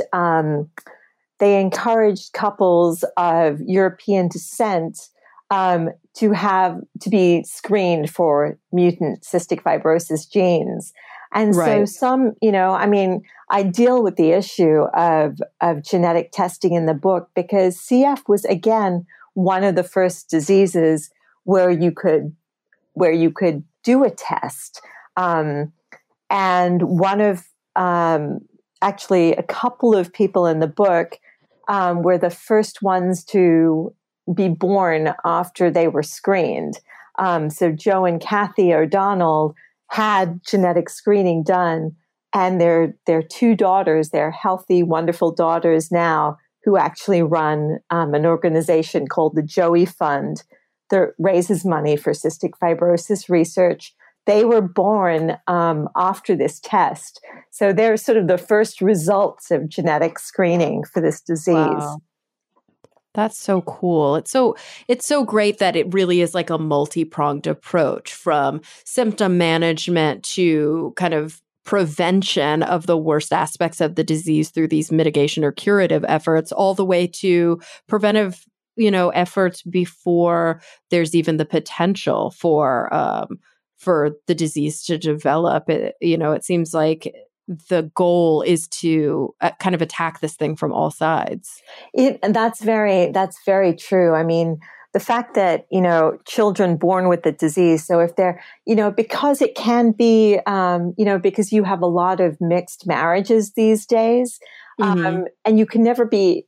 couples of European descent to be screened for mutant cystic fibrosis genes. And so some, I deal with the issue of genetic testing in the book because CF was, again, one of the first diseases where you could do a test. And one of, actually a couple of people in the book were the first ones to be born after they were screened. So Joe and Kathy O'Donnell had genetic screening done, and their two daughters, their healthy, wonderful daughters now, who actually run an organization called the Joey Fund that raises money for cystic fibrosis research. They were born after this test. So they're sort of the first results of genetic screening for this disease. Wow. That's so cool. It's so great that it really is like a multi-pronged approach, from symptom management to kind of prevention of the worst aspects of the disease through these mitigation or curative efforts, all the way to preventive, efforts before there's even the potential for the disease to develop. It seems like the goal is to kind of attack this thing from all sides. That's very true. I mean, the fact that, children born with the disease, so if they're, because it can be, because you have a lot of mixed marriages these days, and you can never be,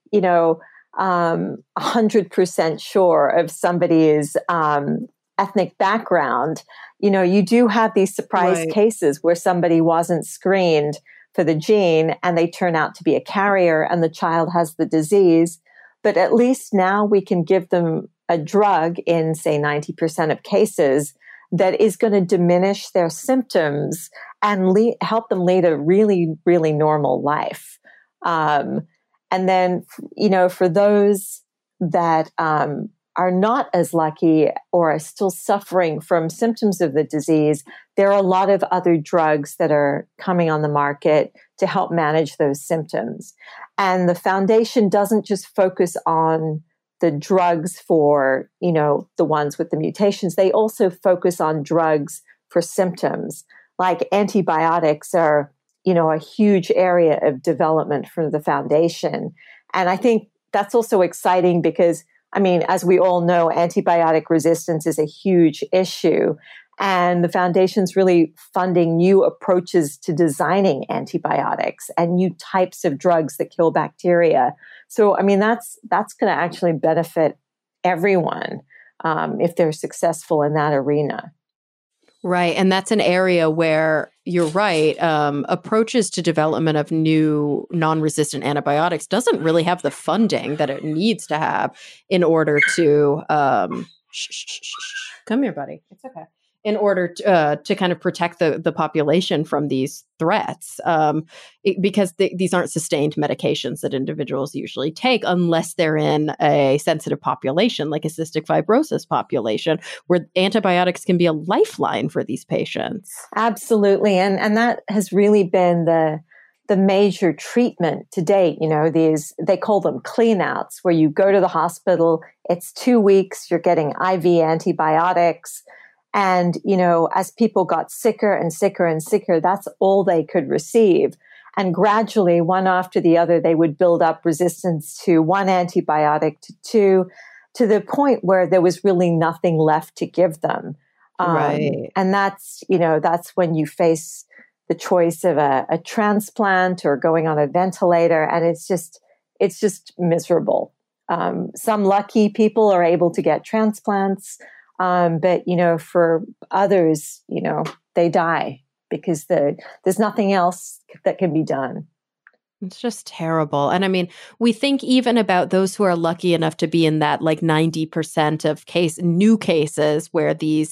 100% sure of somebody's ethnic background. You do have these surprise cases where somebody wasn't screened for the gene and they turn out to be a carrier and the child has the disease. But at least now we can give them a drug in, say, 90% of cases that is going to diminish their symptoms and help them lead a really, really normal life. And then, for those that are not as lucky or are still suffering from symptoms of the disease, there are a lot of other drugs that are coming on the market to help manage those symptoms. And the foundation doesn't just focus on the drugs for, the ones with the mutations. They also focus on drugs for symptoms. Like antibiotics are, a huge area of development for the foundation. And I think that's also exciting because, as we all know, antibiotic resistance is a huge issue. And the foundation's really funding new approaches to designing antibiotics and new types of drugs that kill bacteria. So, that's going to actually benefit everyone if they're successful in that arena. Right. And that's an area where you're right. Approaches to development of new non-resistant antibiotics doesn't really have the funding that it needs to have in order to come here, buddy. It's okay. In order to kind of protect the population from these threats, because these aren't sustained medications that individuals usually take unless they're in a sensitive population, like a cystic fibrosis population, where antibiotics can be a lifeline for these patients. Absolutely. And that has really been the major treatment to date. They call them cleanouts, where you go to the hospital, it's 2 weeks, you're getting IV antibiotics. And, as people got sicker and sicker and sicker, that's all they could receive. And gradually, one after the other, they would build up resistance to one antibiotic, to two, to the point where there was really nothing left to give them. Right. And that's when you face the choice of a transplant or going on a ventilator. And it's just miserable. Some lucky people are able to get transplants. But, for others, they die because there's nothing else that can be done. It's just terrible. And we think even about those who are lucky enough to be in that like 90% of new cases where these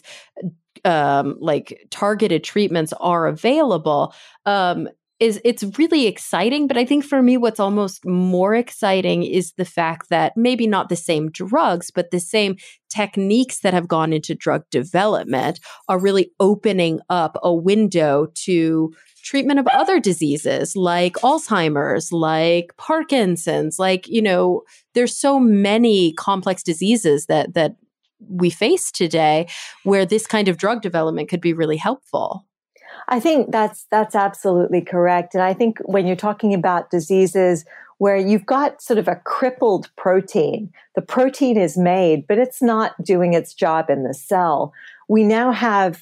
targeted treatments are available. It's really exciting. But I think for me, what's almost more exciting is the fact that maybe not the same drugs, but the same techniques that have gone into drug development are really opening up a window to treatment of other diseases like Alzheimer's, like Parkinson's, there's so many complex diseases that we face today where this kind of drug development could be really helpful. I think that's absolutely correct. And I think when you're talking about diseases where you've got sort of a crippled protein, the protein is made, but it's not doing its job in the cell. We now have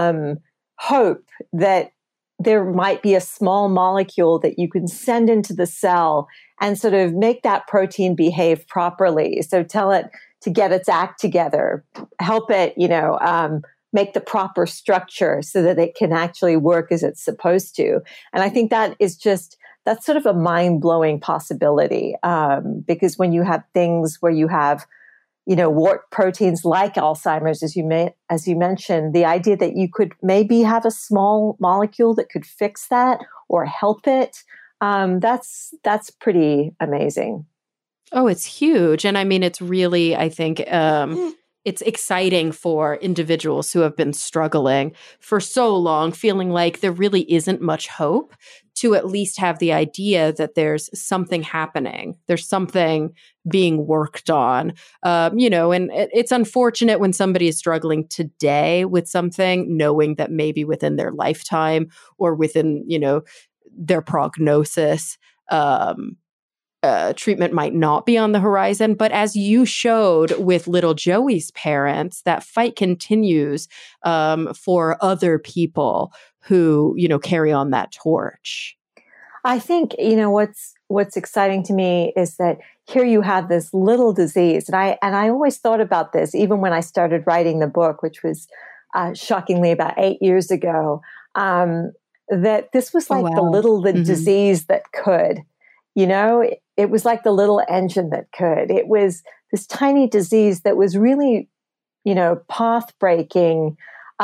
hope that there might be a small molecule that you can send into the cell and sort of make that protein behave properly. So tell it to get its act together, help it, make the proper structure so that it can actually work as it's supposed to. And I think that is just that's sort of a mind-blowing possibility, because when you have things where you have, warp proteins like Alzheimer's, as you mentioned, the idea that you could maybe have a small molecule that could fix that or help it, that's pretty amazing. Oh, it's huge. And I mean, it's really, I think, it's exciting for individuals who have been struggling for so long, feeling like there really isn't much hope, to at least have the idea that there's something happening. There's something being worked on, and it's unfortunate when somebody is struggling today with something, knowing that maybe within their lifetime or within, their prognosis, treatment might not be on the horizon. But as you showed with little Joey's parents, that fight continues for other people who, carry on that torch. I think, what's exciting to me is that here you have this little disease. And I always thought about this, even when I started writing the book, which was shockingly about 8 years ago, that this was like the disease that could. It was like the little engine that could. It was this tiny disease that was really, path breaking,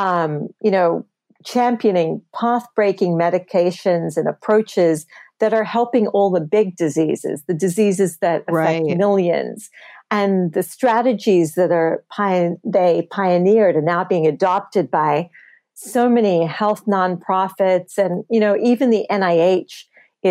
championing path breaking medications and approaches that are helping all the big diseases, the diseases that affect millions, and the strategies that they pioneered and now being adopted by so many health nonprofits, and even the NIH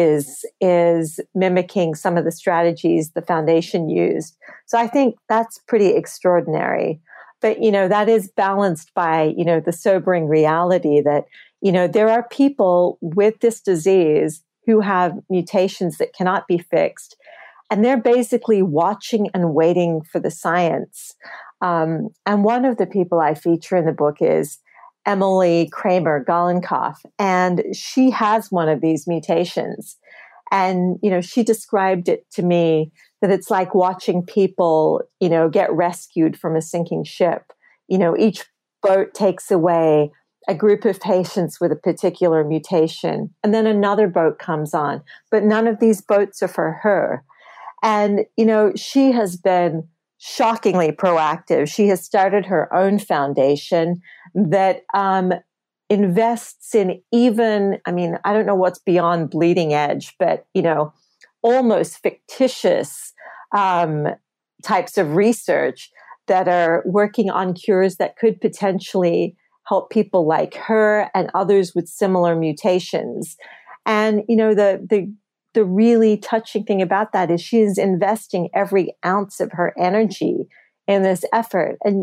is mimicking some of the strategies the foundation used. So I think that's pretty extraordinary. But, that is balanced by, the sobering reality that, there are people with this disease who have mutations that cannot be fixed. And they're basically watching and waiting for the science. And one of the people I feature in the book is Emily Kramer Golinkoff, and she has one of these mutations. And, she described it to me that it's like watching people, get rescued from a sinking ship. Each boat takes away a group of patients with a particular mutation, and then another boat comes on, but none of these boats are for her. And, she has been shockingly proactive. She has started her own foundation that invests in I don't know what's beyond bleeding edge, but, almost fictitious types of research that are working on cures that could potentially help people like her and others with similar mutations. And, the really touching thing about that is she is investing every ounce of her energy in this effort. And,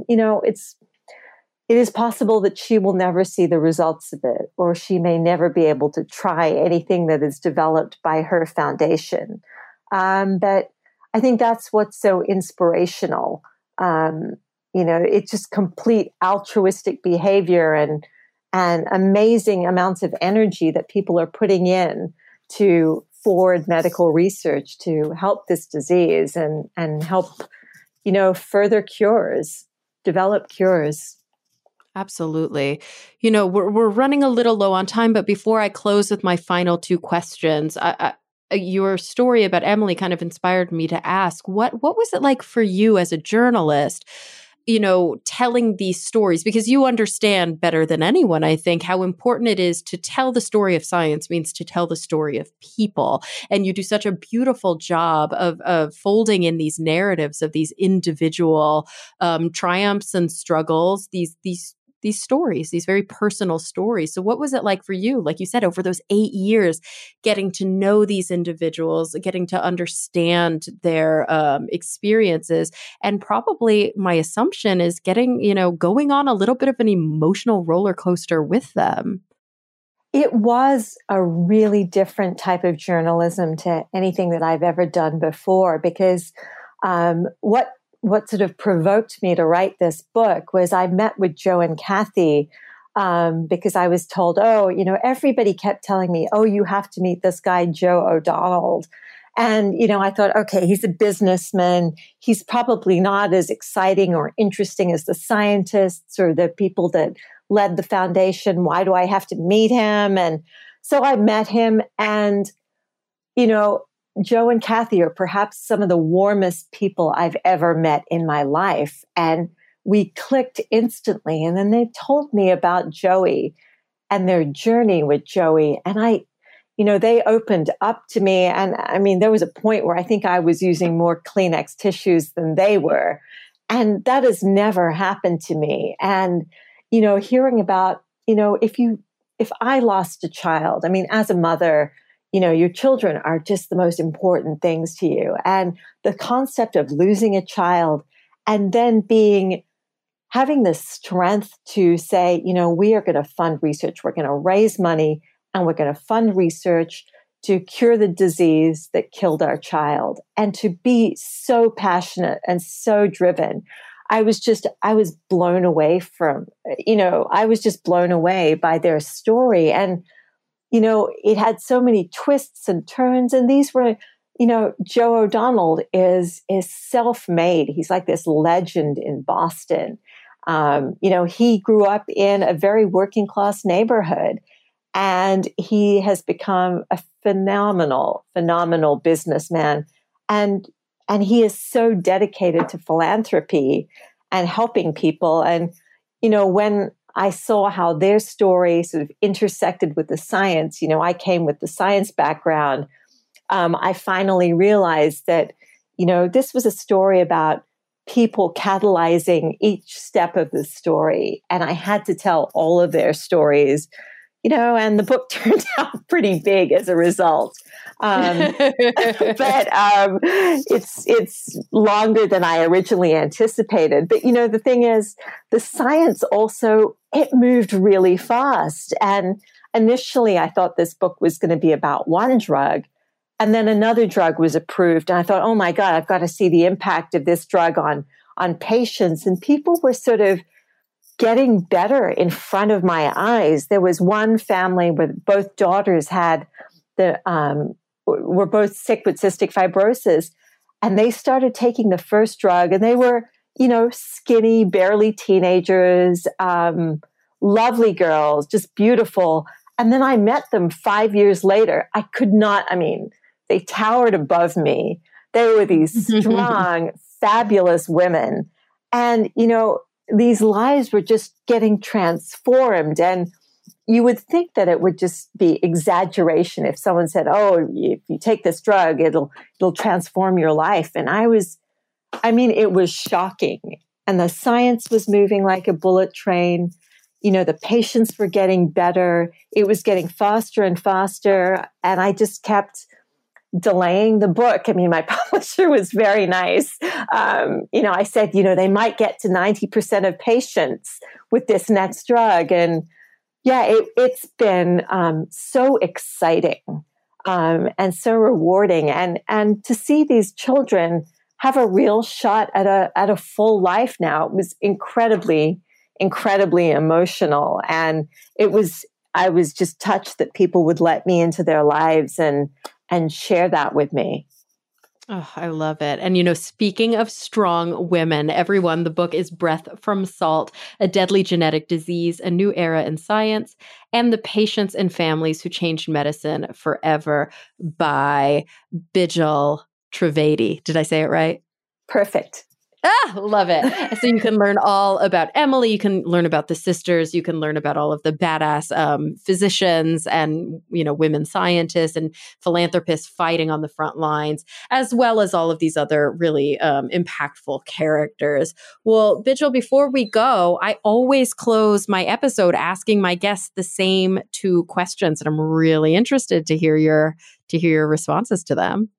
it is possible that she will never see the results of it, or she may never be able to try anything that is developed by her foundation. But I think that's what's so inspirational. It's just complete altruistic behavior and amazing amounts of energy that people are putting in to forward medical research to help this disease and help, further develop cures. Absolutely. We're running a little low on time, but before I close with my final two questions, your story about Emily kind of inspired me to ask, what was it like for you as a journalist, telling these stories? Because you understand better than anyone, I think, how important it is to tell the story of science means to tell the story of people. And you do such a beautiful job of folding in these narratives of these individual triumphs and struggles, these stories, these very personal stories. So what was it like for you? Like you said, over those 8 years, getting to know these individuals, getting to understand their experiences, and probably my assumption is going on a little bit of an emotional roller coaster with them. It was a really different type of journalism to anything that I've ever done before, because what sort of provoked me to write this book was I met with Joe and Kathy because I was told, everybody kept telling me, you have to meet this guy, Joe O'Donnell. And, I thought, okay, he's a businessman. He's probably not as exciting or interesting as the scientists or the people that led the foundation. Why do I have to meet him? And so I met him, and Joe and Kathy are perhaps some of the warmest people I've ever met in my life. And we clicked instantly. And then they told me about Joey and their journey with Joey. And they opened up to me. And I mean, there was a point where I think I was using more Kleenex tissues than they were. And that has never happened to me. And, hearing about, if I lost a child, I mean, as a mother, your children are just the most important things to you. And the concept of losing a child and then having the strength to say, we are going to fund research. We're going to raise money and we're going to fund research to cure the disease that killed our child, and to be so passionate and so driven. I was blown away I was just blown away by their story. And, it had so many twists and turns. And these were, Joe O'Donnell is self-made. He's like this legend in Boston. He grew up in a very working class neighborhood, and he has become a phenomenal businessman. And he is so dedicated to philanthropy and helping people. And, when I saw how their story sort of intersected with the science, I came with the science background. I finally realized that, this was a story about people catalyzing each step of the story. And I had to tell all of their stories, and the book turned out pretty big as a result. But it's longer than I originally anticipated. But, the thing is, the science also, it moved really fast. And initially I thought this book was going to be about one drug. And then another drug was approved. And I thought, oh my God, I've got to see the impact of this drug on patients. And people were sort of getting better in front of my eyes. There was one family where both daughters were both sick with cystic fibrosis, and they started taking the first drug, and they were, skinny, barely teenagers, lovely girls, just beautiful. And then I met them 5 years later. They towered above me. They were these strong, fabulous women. And, these lives were just getting transformed. And you would think that it would just be exaggeration if someone said, oh, if you take this drug, it'll transform your life. And it was shocking. And the science was moving like a bullet train. The patients were getting better. It was getting faster and faster. And I just kept delaying the book. My publisher was very nice. I said, they might get to 90% of patients with this next drug. And yeah, it's been so exciting and so rewarding. And to see these children have a real shot at a full life now, it was incredibly, incredibly emotional. And I was just touched that people would let me into their lives and share that with me. Oh, I love it. And, speaking of strong women, everyone, the book is Breath from Salt, A Deadly Genetic Disease, A New Era in Science, and the Patients and Families Who Changed Medicine Forever by Bijal Trivedi. Did I say it right? Perfect. Love it. So you can learn all about Emily. You can learn about the sisters. You can learn about all of the badass physicians and, women scientists and philanthropists fighting on the front lines, as well as all of these other really impactful characters. Well, Bijal, before we go, I always close my episode asking my guests the same two questions, and I'm really interested to hear your responses to them.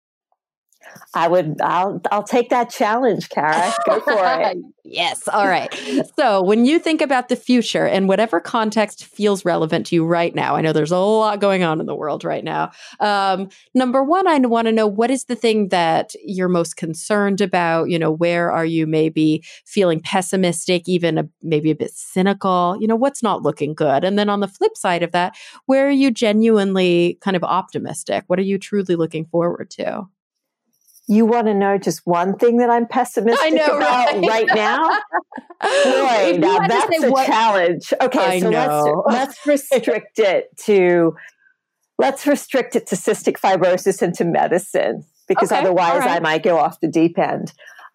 I'll take that challenge, Kara. Go for it. Yes. All right. So when you think about the future and whatever context feels relevant to you right now, I know there's a lot going on in the world right now. Number one, I want to know, what is the thing that you're most concerned about? Where are you maybe feeling pessimistic, even maybe a bit cynical? What's not looking good? And then on the flip side of that, where are you genuinely kind of optimistic? What are you truly looking forward to? You want to know just one thing that I'm pessimistic about right now? Boy, now that's a challenge. Okay, so let's restrict it to let's restrict it to cystic fibrosis and to medicine, because otherwise I might go off the deep end.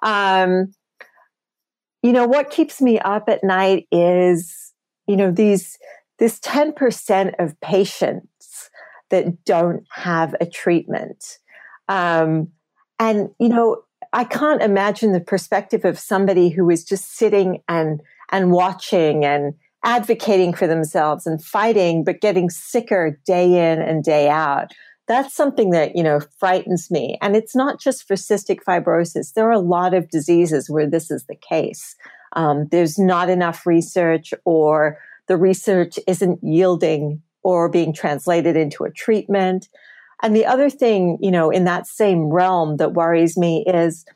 What keeps me up at night is, this 10% of patients that don't have a treatment. I can't imagine the perspective of somebody who is just sitting and watching and advocating for themselves and fighting, but getting sicker day in and day out. That's something that, frightens me. And it's not just for cystic fibrosis. There are a lot of diseases where this is the case. There's not enough research, or the research isn't yielding or being translated into a treatment. And the other thing, in that same realm that worries me is,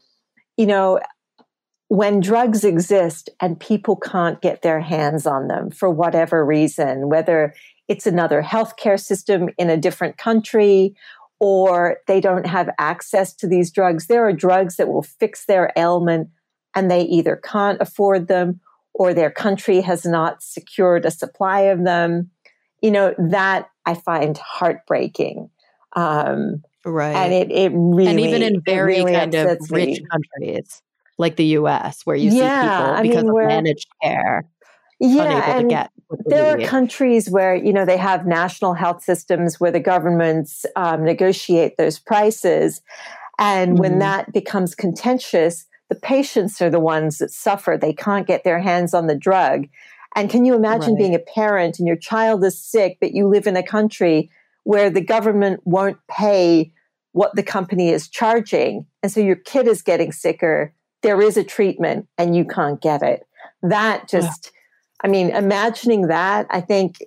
when drugs exist and people can't get their hands on them for whatever reason, whether it's another healthcare system in a different country, or they don't have access to these drugs, there are drugs that will fix their ailment and they either can't afford them or their country has not secured a supply of them. That I find heartbreaking. Right. And it really, and even in very kind of rich countries like the US, where you see people because of managed care unable to get what they there need. are countries where, they have national health systems where the governments negotiate those prices. And when that becomes contentious, the patients are the ones that suffer. They can't get their hands on the drug. And can you imagine being a parent and your child is sick, but you live in a country where the government won't pay what the company is charging, and so your kid is getting sicker, there is a treatment and you can't get it. That just, imagining that, I think,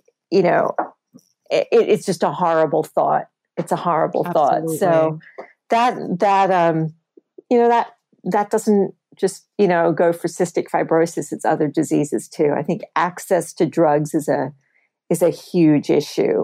it's just a horrible thought. It's a horrible thought. So that doesn't just, go for cystic fibrosis. It's other diseases too. I think access to drugs is a huge issue.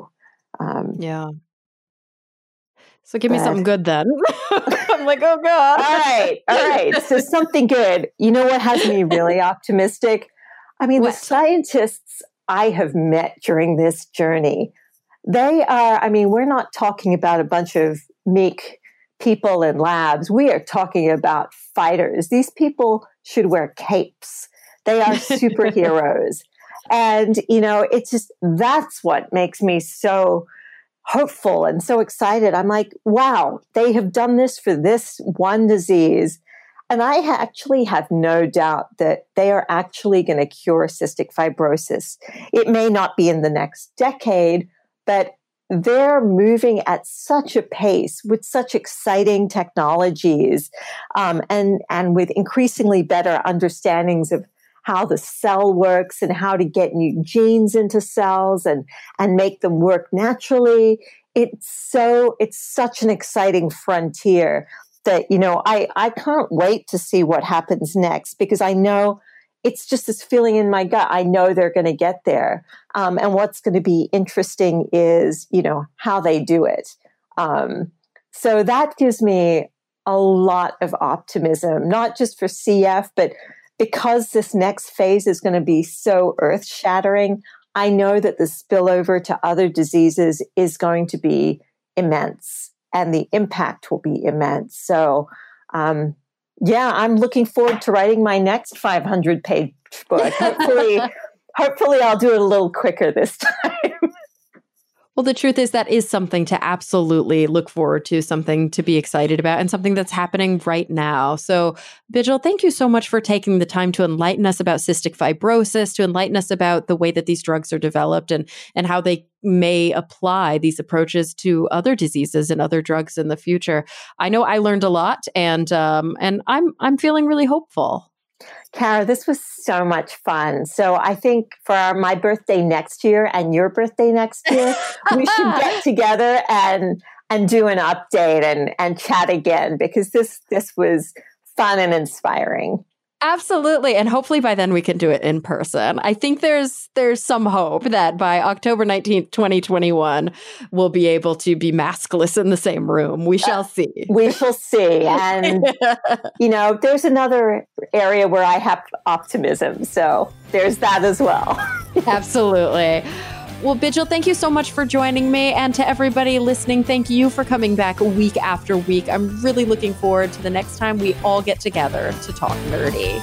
So give me something good then. I'm like, oh God. All right. So something good. You know what has me really optimistic? The scientists I have met during this journey, they are, we're not talking about a bunch of meek people in labs. We are talking about fighters. These people should wear capes. They are superheroes. And, it's just, that's what makes me so hopeful and so excited. I'm like, wow, they have done this for this one disease. And I actually have no doubt that they are actually going to cure cystic fibrosis. It may not be in the next decade, but they're moving at such a pace with such exciting technologies, and with increasingly better understandings of how the cell works and how to get new genes into cells and make them work naturally. It's such an exciting frontier that, I can't wait to see what happens next, because I know it's just this feeling in my gut. I know they're going to get there. And what's going to be interesting is, how they do it. So that gives me a lot of optimism, not just for CF, but because this next phase is going to be so earth-shattering. I know that the spillover to other diseases is going to be immense, and the impact will be immense. So, I'm looking forward to writing my next 500-page book. Hopefully I'll do it a little quicker this time. Well, the truth is that is something to absolutely look forward to, something to be excited about, and something that's happening right now. So, Bijal, thank you so much for taking the time to enlighten us about cystic fibrosis, to enlighten us about the way that these drugs are developed and how they may apply these approaches to other diseases and other drugs in the future. I know I learned a lot, and I'm feeling really hopeful. Kara, this was so much fun. So I think for my birthday next year and your birthday next year, we should get together and do an update and chat again, because this was fun and inspiring. Absolutely. And hopefully by then we can do it in person. I think there's some hope that by October 19th, 2021, we'll be able to be maskless in the same room. We shall see. We shall see. And, there's another area where I have optimism. So there's that as well. Absolutely. Well, Bijal, thank you so much for joining me. And to everybody listening, thank you for coming back week after week. I'm really looking forward to the next time we all get together to talk nerdy.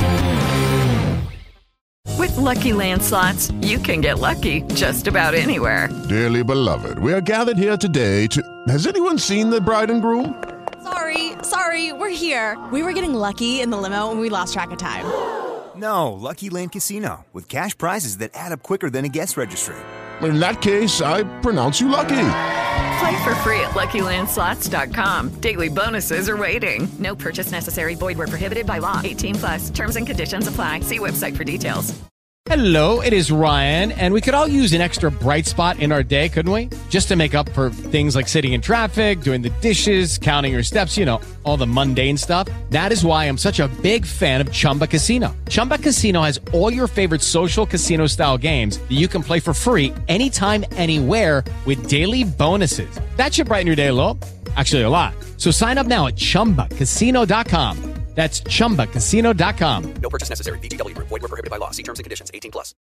With Lucky Land Slots, you can get lucky just about anywhere. Dearly beloved, we are gathered here today to... Has anyone seen the bride and groom? Sorry, we're here. We were getting lucky in the limo and we lost track of time. No, Lucky Land Casino, with cash prizes that add up quicker than a guest registry. In that case, I pronounce you lucky. Play for free at LuckyLandSlots.com. Daily bonuses are waiting. No purchase necessary. Void where prohibited by law. 18+. Terms and conditions apply. See website for details. Hello, it is Ryan, and we could all use an extra bright spot in our day, couldn't we? Just to make up for things like sitting in traffic, doing the dishes, counting your steps, you know, all the mundane stuff. That is why I'm such a big fan of Chumba Casino. Chumba Casino has all your favorite social casino-style games that you can play for free anytime, anywhere with daily bonuses. That should brighten your day a little. Actually, a lot. So sign up now at ChumbaCasino.com. That's ChumbaCasino.com. No purchase necessary. VGW Group. Void where prohibited by law. See terms and conditions. 18+.